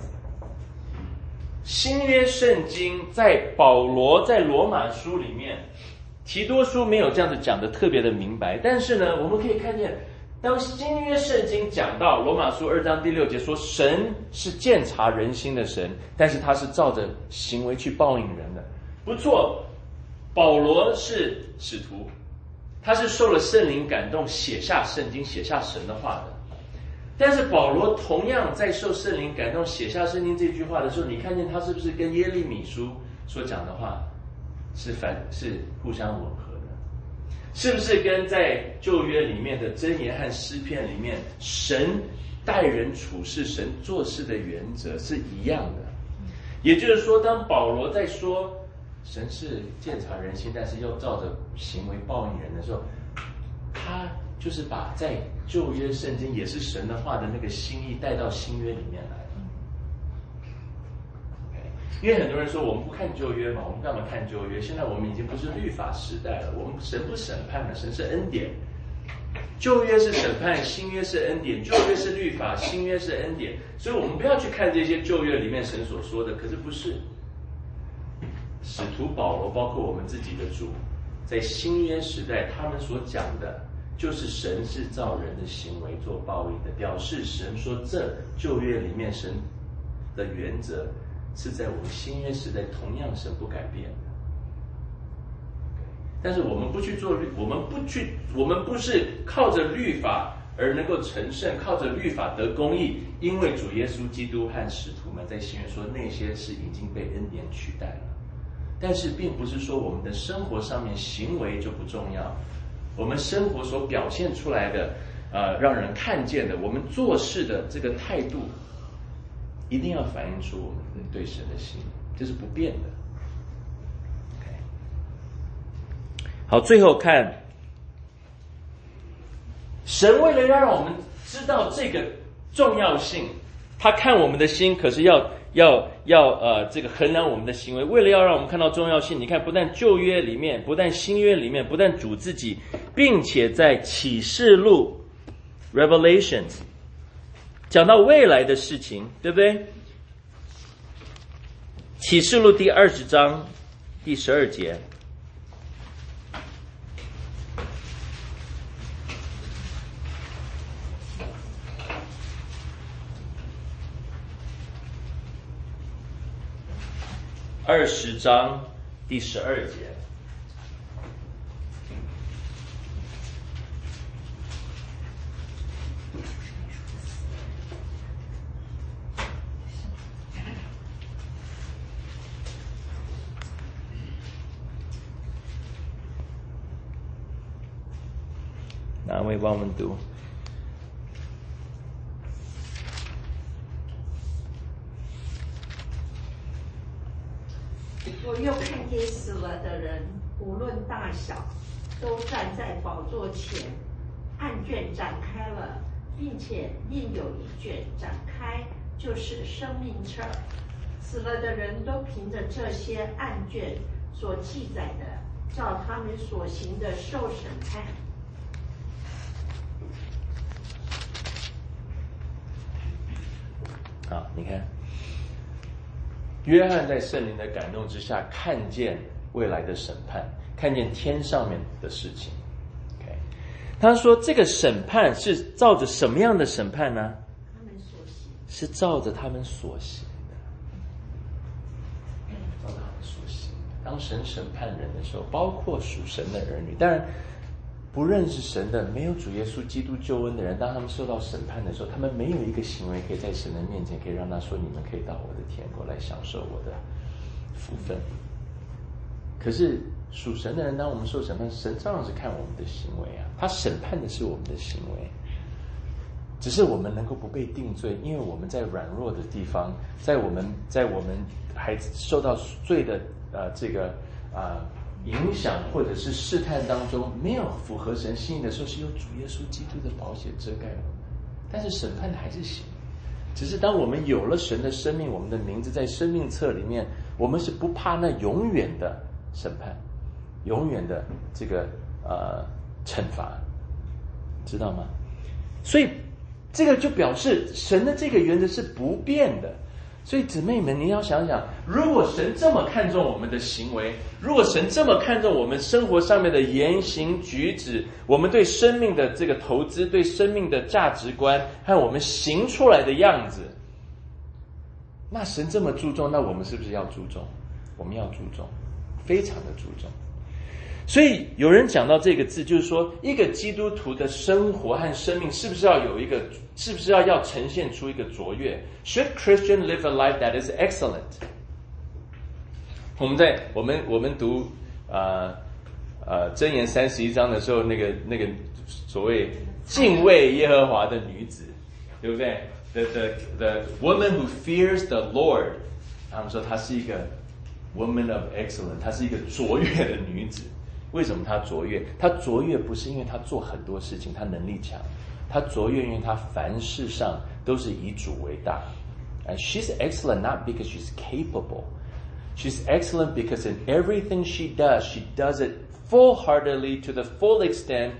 新约圣经在保罗在罗马书里面。提多书没有这样子讲的特别的明白，但是呢，我们可以看见，当新约圣经讲到罗马书二章第六节说，神是鉴察人心的神，但是他是照着行为去报应人的。不错，保罗是使徒，他是受了圣灵感动写下圣经，写下神的话的。但是保罗同样在受圣灵感动写下圣经这句话的时候，你看见他是不是跟耶利米书所讲的话是反是互相吻合的？是不是跟在旧约里面的箴言和诗篇里面神待人处事、神做事的原则是一样的？也就是说，当保罗在说神是鉴察人心，但是又照着行为报应人的时候，他就是把在旧约圣经也是神的话的那个心意带到新约里面来。因为很多人说我们不看旧约嘛，我们干嘛看旧约？现在我们已经不是律法时代了，我们神不审判了，神是恩典。旧约是审判，新约是恩典；旧约是律法，新约是恩典。所以我们不要去看这些旧约里面神所说的，可是不是。使徒保罗，包括我们自己的主，在新约时代，他们所讲的，就是神是照人的行为做报应的，表示神说这旧约里面神的原则。是在我们新约时代同样神不改变的，但是我们不去做律，我们不去，我们不是靠着律法而能够成圣，靠着律法得公义，因为主耶稣基督和使徒们在新约说那些是已经被恩典取代了。但是并不是说我们的生活上面行为就不重要，我们生活所表现出来的，呃，让人看见的，我们做事的这个态度。一定要反映出我们对神的心，这是不变的。Okay. 好，最后看，神为了要让我们知道这个重要性，他看我们的心，可是要要要呃这个衡量我们的行为。为了要让我们看到重要性，你看，不但旧约里面，不但新约里面，不但主自己，并且在启示录 Revelations。讲到未来的事情，对不对？启示录第二十章第十二节，二十章第十二节。哪位帮我们读？ 我又看见死了的人，无论大小，都站在宝座前，案卷展开了，并且另有一卷展开，就是生命册。死了的人都凭着这些案卷所记载的，照他们所行的受审判。 好，你看，约翰在圣灵的感动之下，看见未来的审判，看见天上面的事情。OK， 他说这个审判是照着什么样的审判呢？ 他们所行是照着他们所行的，照着他们所行的。当神审判人的时候，包括属神的儿女，当然不认识神的、没有主耶稣基督救恩的人，当他们受到审判的时候，他们没有一个行为可以在神的面前可以让他说：“你们可以到我的天国来享受我的福分。”可是属神的人，当我们受审判，神照样是看我们的行为啊，他审判的是我们的行为。只是我们能够不被定罪，因为我们在软弱的地方，在我们在我们还受到罪的呃这个啊。呃影响或者是试探当中没有符合神心意的时候，是由主耶稣基督的宝血遮盖我们，但是审判的还是行。只是当我们有了神的生命，我们的名字在生命册里面，我们是不怕那永远的审判，永远的这个呃惩罚，知道吗？所以这个就表示神的这个原则是不变的。所以姊妹们，你要想想，如果神这么看重我们的行为，如果神这么看重我们生活上面的言行举止，我们对生命的这个投资，对生命的价值观和我们行出来的样子，那神这么注重，那我们是不是要注重？我们要注重，非常的注重。所以有人讲到这个字，就是说一个基督徒的生活和生命是不是要有一个，是不是要要呈现出一个卓越？ Should Christian live a life that is excellent？ 我们在我们我们读呃呃箴言三十一章的时候，那个那个所谓敬畏耶和华的女子，对不对？ The the the woman who fears the Lord， 他们说她是一个 woman of excellence， 她是一个卓越的女子。为什么她卓越？她卓越不是因为她做很多事情，她能力强，她卓越因为她凡事上都是以主为大。And she's excellent not because she's capable. She's excellent because in everything she does, she does it full-heartedly to the full extent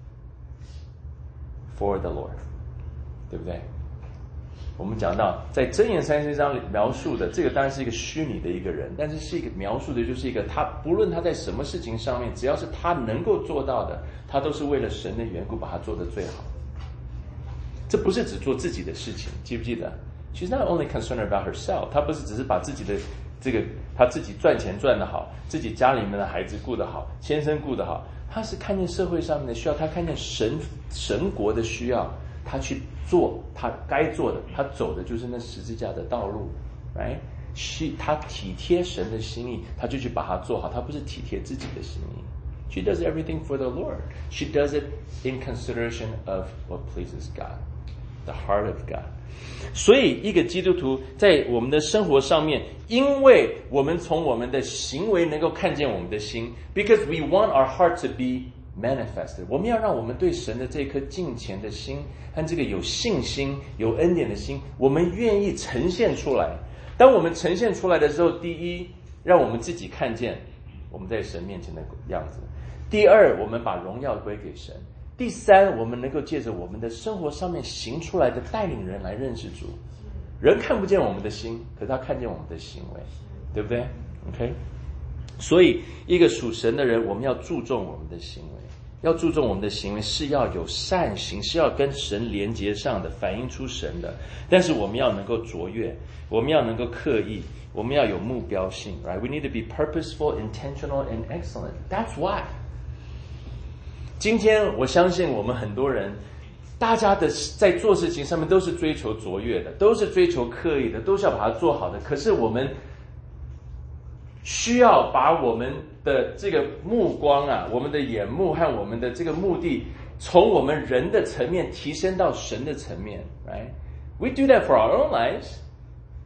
for the Lord. 对不对？我们讲到在箴言三十一章里描述的这个当然是一个虚拟的一个人，但是是一个描述的就是一个他不论他在什么事情上面，只要是他能够做到的，他都是为了神的缘故把它做得最好。这不是只做自己的事情，记不记得？ She's not only concerned about herself， 她不是只是把自己的这个她自己赚钱赚得好，自己家里面的孩子顾得好，先生顾得好，她是看见社会上面的需要，她看见神神国的需要，她去做她该做的，她走的就是那十字架的道路 ，right？ she 她体贴神的心意，她就去把它做好，她不是体贴自己的心意。She does everything for the Lord. She does it in consideration of what pleases God, the heart of God. 所以一个基督徒在我们的生活上面，因为我们从我们的行为能够看见我们的心 because we want our heart to be manifested， 我们要让我们对神的这颗敬虔的心和这个有信心有恩典的心，我们愿意呈现出来。当我们呈现出来的时候，第一让我们自己看见我们在神面前的样子，第二我们把荣耀归给神，第三，我们能够借着我们的生活上面行出来的带领人来认识主。人看不见我们的心，可是他看见我们的行为，对不对 ？OK， 所以一个属神的人，我们要注重我们的行为，要注重我们的行为是要有善行，是要跟神连结上的，反映出神的。但是我们要能够卓越，我们要能够刻意，我们要有目标性 ，right？ We need to be purposeful, intentional, and excellent. That's why. 今天我相信我们很多人，大家的在做事情上面都是追求卓越的，都是追求刻意的，都是要把它做好的。可是我们需要把我们的这个目光啊，我们的眼目和我们的这个目的，从我们人的层面提升到神的层面 ，right？We do that for our own lives.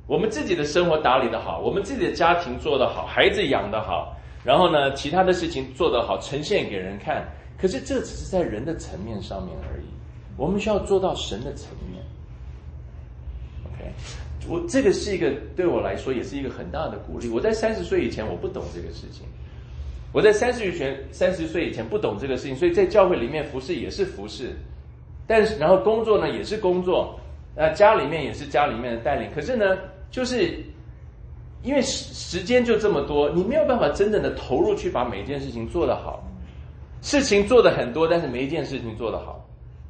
我们自己的生活打理得好，我们自己的家庭做得好，孩子养得好，然后呢，其他的事情做得好，呈现给人看。可是这只是在人的层面上面而已，我们需要做到神的层面。OK， 我这个是一个对我来说也是一个很大的鼓励。我在三十岁以前我不懂这个事情，我在三十岁以前三十岁以前不懂这个事情，所以在教会里面服侍也是服侍，但是然后工作呢也是工作，呃，家里面也是家里面的带领。可是呢，就是因为时时间就这么多，你没有办法真正的投入去把每一件事情做得好。事情做得很多，但是没一件事情做得好。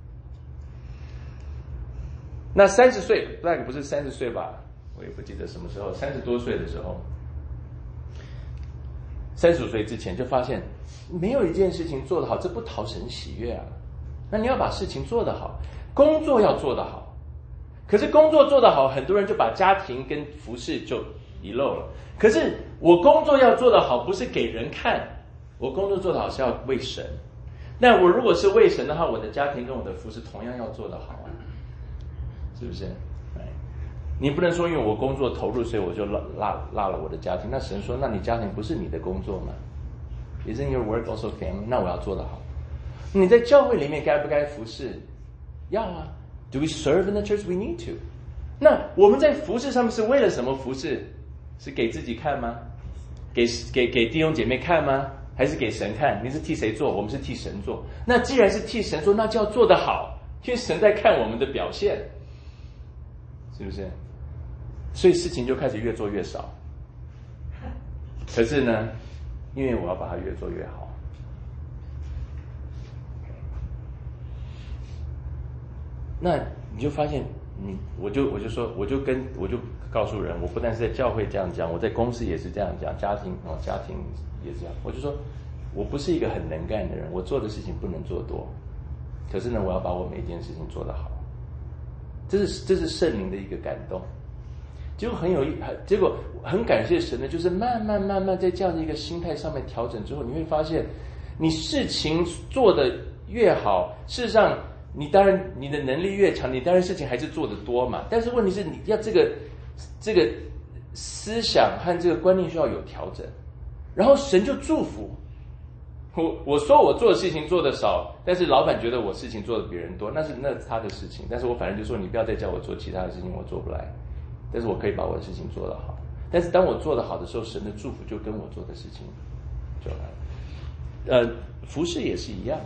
那三十岁，大概不是三十岁吧，我也不记得什么时候，三十多岁的时候，三十五岁之前就发现，没有一件事情做得好，这不讨神喜悦啊。那你要把事情做得好，工作要做得好。可是工作做得好，很多人就把家庭跟服事就遗漏了。可是我工作要做得好，不是给人看。我工作做得好是要为神，那我如果是为神的话，我的家庭跟我的服事同样要做得好啊，是不是？你不能说因为我工作投入，所以我就落落落了我的家庭。那神说，那你家庭不是你的工作吗？ Isn't your work also family？ 那我要做得好。你在教会里面该不该服事？要啊。Do we serve in the church? We need to。那我们在服事上面是为了什么服事？是给自己看吗？给给给弟兄姐妹看吗？还是给神看？你是替谁做？我们是替神做。那既然是替神做，那就要做得好，因为神在看我们的表现，是不是？所以事情就开始越做越少。可是呢，因为我要把它越做越好。那你就发现，你我就我就说，我就跟我就告诉人，我不但是在教会这样讲，我在公司也是这样讲，家庭哦，家庭也是这样。我就说，我不是一个很能干的人，我做的事情不能做多，可是呢，我要把我每一件事情做得好。这是这是圣灵的一个感动。结果很有意，结果很感谢神的，就是慢慢慢慢在这样的一个心态上面调整之后，你会发现，你事情做得越好，事实上。你当然，你的能力越强，你当然事情还是做得多嘛。但是问题是，你要这个这个思想和这个观念需要有调整，然后神就祝福我。我说我做的事情做得少，但是老板觉得我事情做得比人多，那是那是他的事情。但是我反正就说你不要再叫我做其他的事情，我做不来。但是我可以把我的事情做得好。但是当我做得好的时候，神的祝福就跟我做的事情就来了。呃，服事也是一样。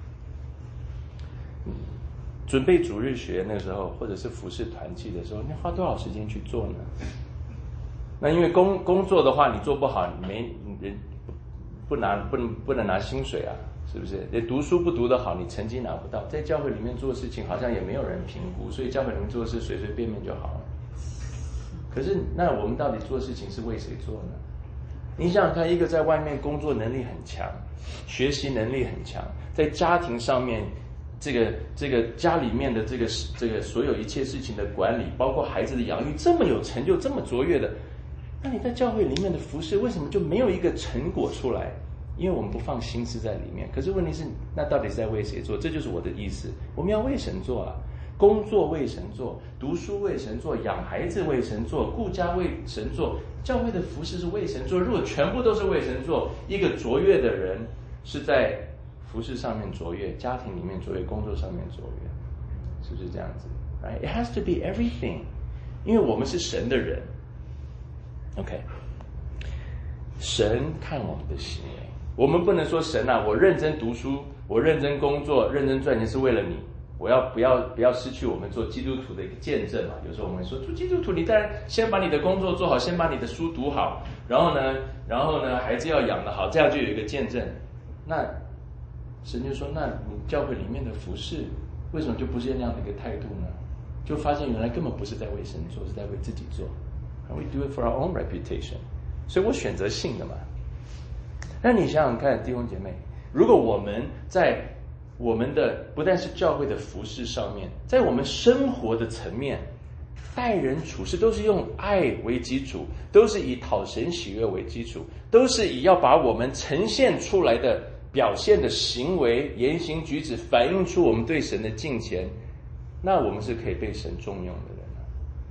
准备主日学那个时候，或者是服事团契的时候，你花多少时间去做呢？那因为工工作的话，你做不好，你没人不不拿不能不能拿薪水啊，是不是？你读书不读得好，你成绩拿不到。在教会里面做事情，好像也没有人评估，所以教会里面做事随随便便就好了。可是，那我们到底做事情是为谁做呢？你想想看，一个在外面工作能力很强，学习能力很强，在家庭上面。这个这个家里面的这个这个所有一切事情的管理，包括孩子的养育，这么有成就，这么卓越的，那你在教会里面的服事，为什么就没有一个成果出来？因为我们不放心思在里面。可是问题是，那到底是在为谁做？这就是我的意思。我们要为神做啊，工作为神做，读书为神做，养孩子为神做，顾家为神做。教会的服事是为神做。如果全部都是为神做，一个卓越的人是在服事上面卓越，家庭里面卓越，工作上面卓越，是不是这样子 ？Right? It has to be everything， 因为我们是神的人。OK， 神看我们的行为，我们不能说神啊，我认真读书，我认真工作，认真赚钱是为了你，我要不要不要失去我们做基督徒的一个见证嘛？有时候我们会说，做基督徒，你当然先把你的工作做好，先把你的书读好，然后呢，然后呢，孩子要养得好，这样就有一个见证。那神就说，那你教会里面的服事为什么就不是那样的一个态度呢？就发现原来根本不是在为神做，是在为自己做。And we do it for our own reputation。所以我选择性的嘛。那你想想看，弟兄姐妹，如果我们在我们的不但是教会的服事上面，在我们生活的层面，待人处事都是用爱为基础，都是以讨神喜悦为基础，都是以要把我们呈现出来的表现的行为、言行举止反映出我们对神的敬虔，那我们是可以被神重用的人了。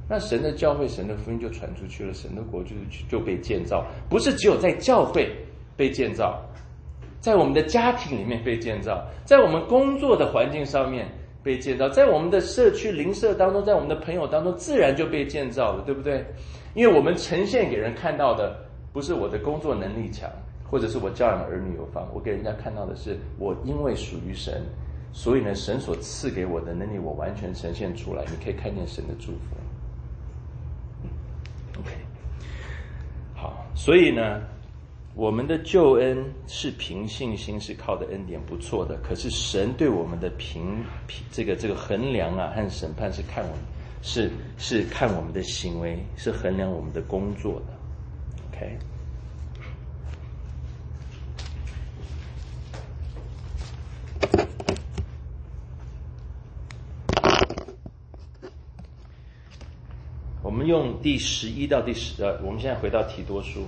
那神的教会，神的福音就传出去了，神的国就就被建造。不是只有在教会被建造，在我们的家庭里面被建造，在我们工作的环境上面被建造，在我们的社区邻舍当中，在我们的朋友当中，自然就被建造了，对不对？因为我们呈现给人看到的不是我的工作能力强，或者是我教养儿女有方，我给人家看到的是我因为属于神，所以呢，神所赐给我的能力我完全呈现出来，你可以看见神的祝福。嗯 OK， 好，所以呢，我们的救恩是凭信心，是靠的恩典，不错的。可是神对我们的评这个这个衡量啊和审判是看我们是是看我们的行为，是衡量我们的工作的。OK。我们用第十一到第十呃，我们现在回到提多书。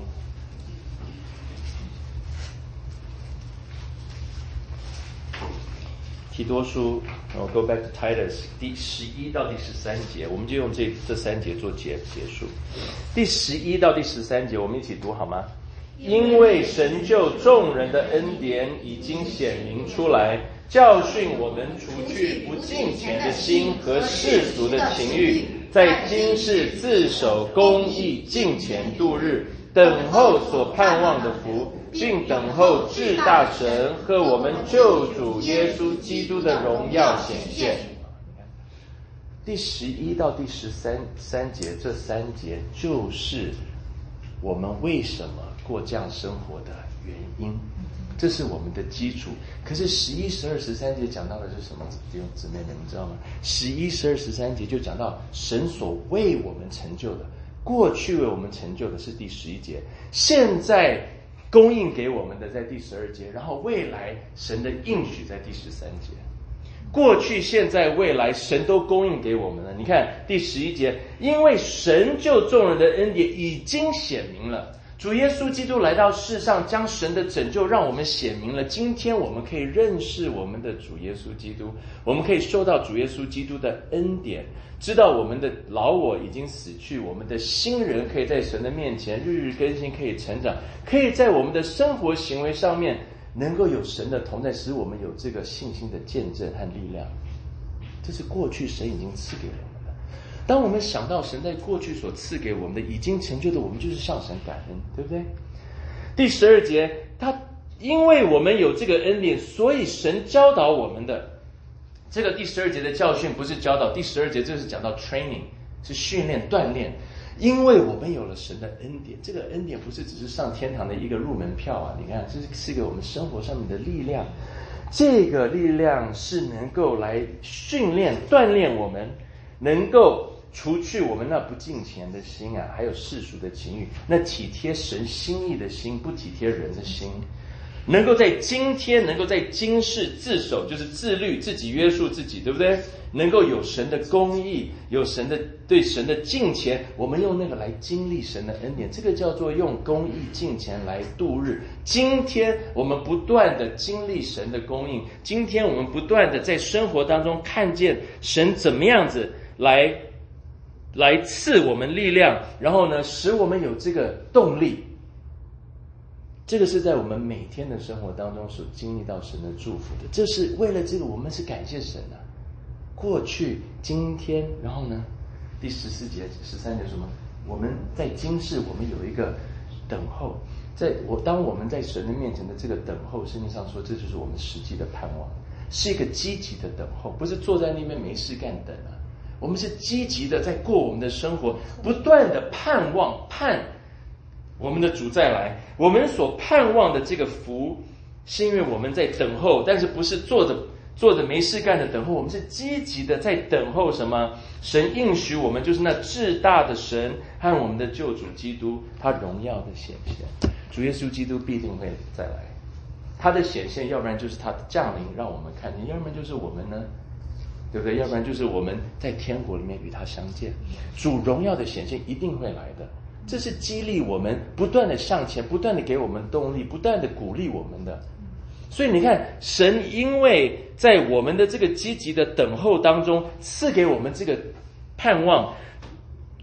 提多书，我 go back to Titus， 第十一到第十三节，我们就用这这三节做结结束。第十一到第十三节，我们一起读好吗？因为神救众人的恩典已经显明出来，教训我们除去不敬虔的心和世俗的情欲，在今世自守公义，敬虔度日，等候所盼望的福，并等候至大神和我们救主耶稣基督的荣耀显现。第十一到第十三三节，这三节就是我们为什么过这样生活的原因，这是我们的基础。可是十一、十二、十三节讲到的是什么？弟兄姊妹们，你知道吗？十一、十二、十三节就讲到神所为我们成就的，过去为我们成就的是第十一节，现在供应给我们的在第十二节，然后未来神的应许在第十三节。过去、现在、未来，神都供应给我们了。你看第十一节，因为神救众人的恩典已经显明了，主耶稣基督来到世上，将神的拯救让我们显明了。今天我们可以认识我们的主耶稣基督，我们可以受到主耶稣基督的恩典，知道我们的老我已经死去，我们的新人可以在神的面前日日更新，可以成长，可以在我们的生活行为上面能够有神的同在，使我们有这个信心的见证和力量。这是过去神已经赐给我们的。当我们想到神在过去所赐给我们的已经成就的，我们就是向神感恩，对不对？第十二节，他因为我们有这个恩典，所以神教导我们的。这个第十二节的教训不是教导，第十二节这是讲到 training， 是训练锻炼。因为我们有了神的恩典，这个恩典不是只是上天堂的一个入门票啊！你看，这是是给我们生活上面的力量。这个力量是能够来训练、锻炼我们，能够除去我们那不敬虔的心啊，还有世俗的情欲，那体贴神心意的心，不体贴人的心。能够在今天，能够在今世自守，就是自律，自己约束自己，对不对？能够有神的公义，有神的对神的敬虔，我们用那个来经历神的恩典，这个叫做用公义敬虔来度日。今天我们不断的经历神的供应，今天我们不断的在生活当中看见神怎么样子来来赐我们力量，然后呢，使我们有这个动力。这个是在我们每天的生活当中所经历到神的祝福的，这是为了这个我们是感谢神的、啊。过去、今天，然后呢，第十四节、十三节什么？我们在今世我们有一个等候，在我当我们在神的面前的这个等候，圣经上说这就是我们实际的盼望，是一个积极的等候，不是坐在那边没事干等啊。我们是积极的在过我们的生活，不断的盼望盼。我们的主再来，我们所盼望的这个福，是因为我们在等候，但是不是坐着坐着没事干的等候，我们是积极的在等候什么？神应许我们，就是那至大的神和我们的救主基督，他荣耀的显现。主耶稣基督必定会再来，他的显现，要不然就是他的降临让我们看见，要不然就是我们呢，对不对？要不然就是我们在天国里面与他相见。主荣耀的显现一定会来的。这是激励我们不断的向前，不断的给我们动力，不断的鼓励我们的。所以你看，神因为在我们的这个积极的等候当中，赐给我们这个盼望，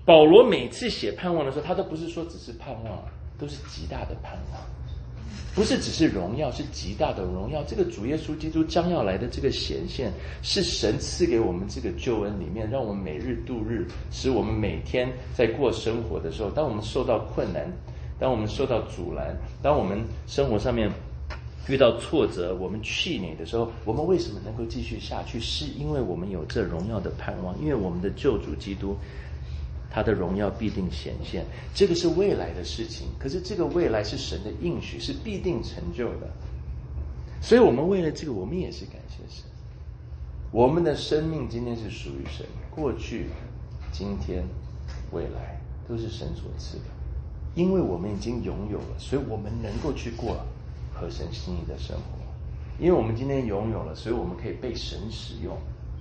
保罗每次写盼望的时候，他都不是说只是盼望，都是极大的盼望，不是只是荣耀，是极大的荣耀。这个主耶稣基督将要来的这个显现，是神赐给我们这个救恩里面，让我们每日度日，使我们每天在过生活的时候，当我们受到困难，当我们受到阻拦，当我们生活上面遇到挫折，我们气馁的时候，我们为什么能够继续下去？是因为我们有这荣耀的盼望，因为我们的救主基督他的荣耀必定显现，这个是未来的事情，可是这个未来是神的应许，是必定成就的。所以我们为了这个，我们也是感谢神。我们的生命今天是属于神，过去、今天、未来都是神所赐的，因为我们已经拥有了，所以我们能够去过合神心意的生活。因为我们今天拥有了，所以我们可以被神使用。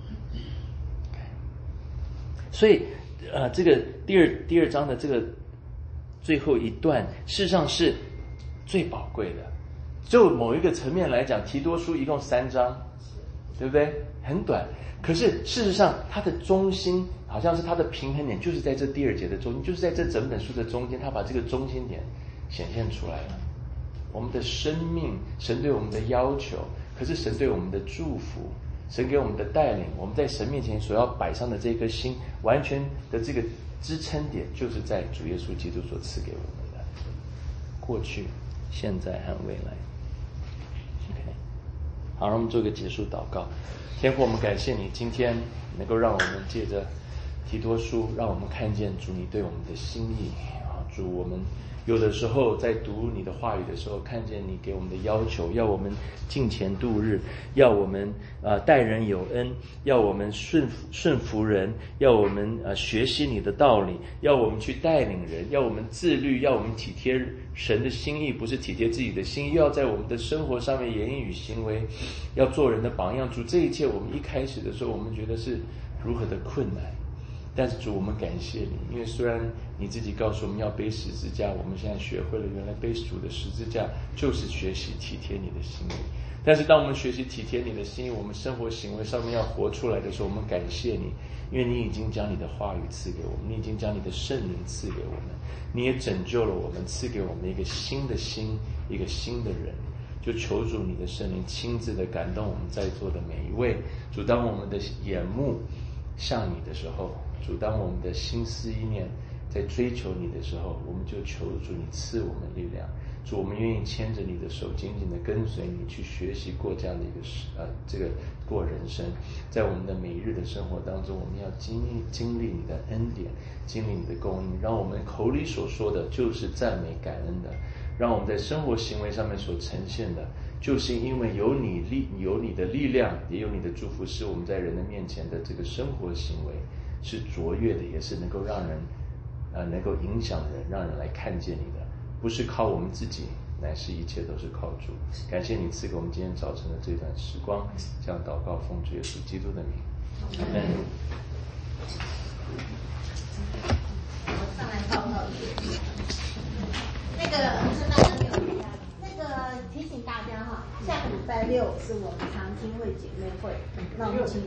所以呃，这个第二第二章的这个最后一段，事实上是最宝贵的。就某一个层面来讲，提多书一共三章，对不对？很短，可是事实上它的中心好像是它的平衡点，就是在这第二节的中间，就是在这整本书的中间，它把这个中心点显现出来了。我们的生命，神对我们的要求，可是神对我们的祝福，神给我们的带领，我们在神面前所要摆上的这颗心，完全的这个支撑点，就是在主耶稣基督所赐给我们的过去、现在和未来。OK， 好，让我们做个结束祷告。天父，我们感谢你，今天能够让我们借着提多书，让我们看见主你对我们的心意啊，主我们有的时候在读你的话语的时候，看见你给我们的要求，要我们敬虔度日，要我们呃待人有恩，要我们顺服顺服人，要我们呃学习你的道理，要我们去带领人，要我们自律，要我们体贴神的心意，不是体贴自己的心意，要在我们的生活上面言语行为，要做人的榜样。主，这一切我们一开始的时候，我们觉得是如何的困难。但是主，我们感谢你，因为虽然你自己告诉我们要背十字架，我们现在学会了原来背主的十字架就是学习体贴你的心意。但是当我们学习体贴你的心意，我们生活行为上面要活出来的时候，我们感谢你，因为你已经将你的话语赐给我们，你已经将你的圣灵赐给我们，你也拯救了我们，赐给我们一个新的心，一个新的人。就求主你的圣灵亲自的感动我们在座的每一位。主，当我们的眼目向你的时候，主，当我们的心思意念在追求你的时候，我们就求主你赐我们力量。主，我们愿意牵着你的手，紧紧的跟随你，去学习过这样的一个呃这个过人生。在我们的每日的生活当中，我们要经历经历你的恩典，经历你的供应，让我们口里所说的就是赞美感恩的，让我们在生活行为上面所呈现的，就是因为有你力有你的力量，也有你的祝福，使我们在人的面前的这个生活行为是卓越的，也是能够让人呃能够影响人，让人来看见你的，不是靠我们自己，乃是一切都是靠主。感谢你赐给我们今天早晨的这段时光，这样祷告奉主耶稣基督的名，阿门。 我上来报告一点，那个那个提醒大家哈，下个礼拜六是我们常青会姐妹会，那我们请。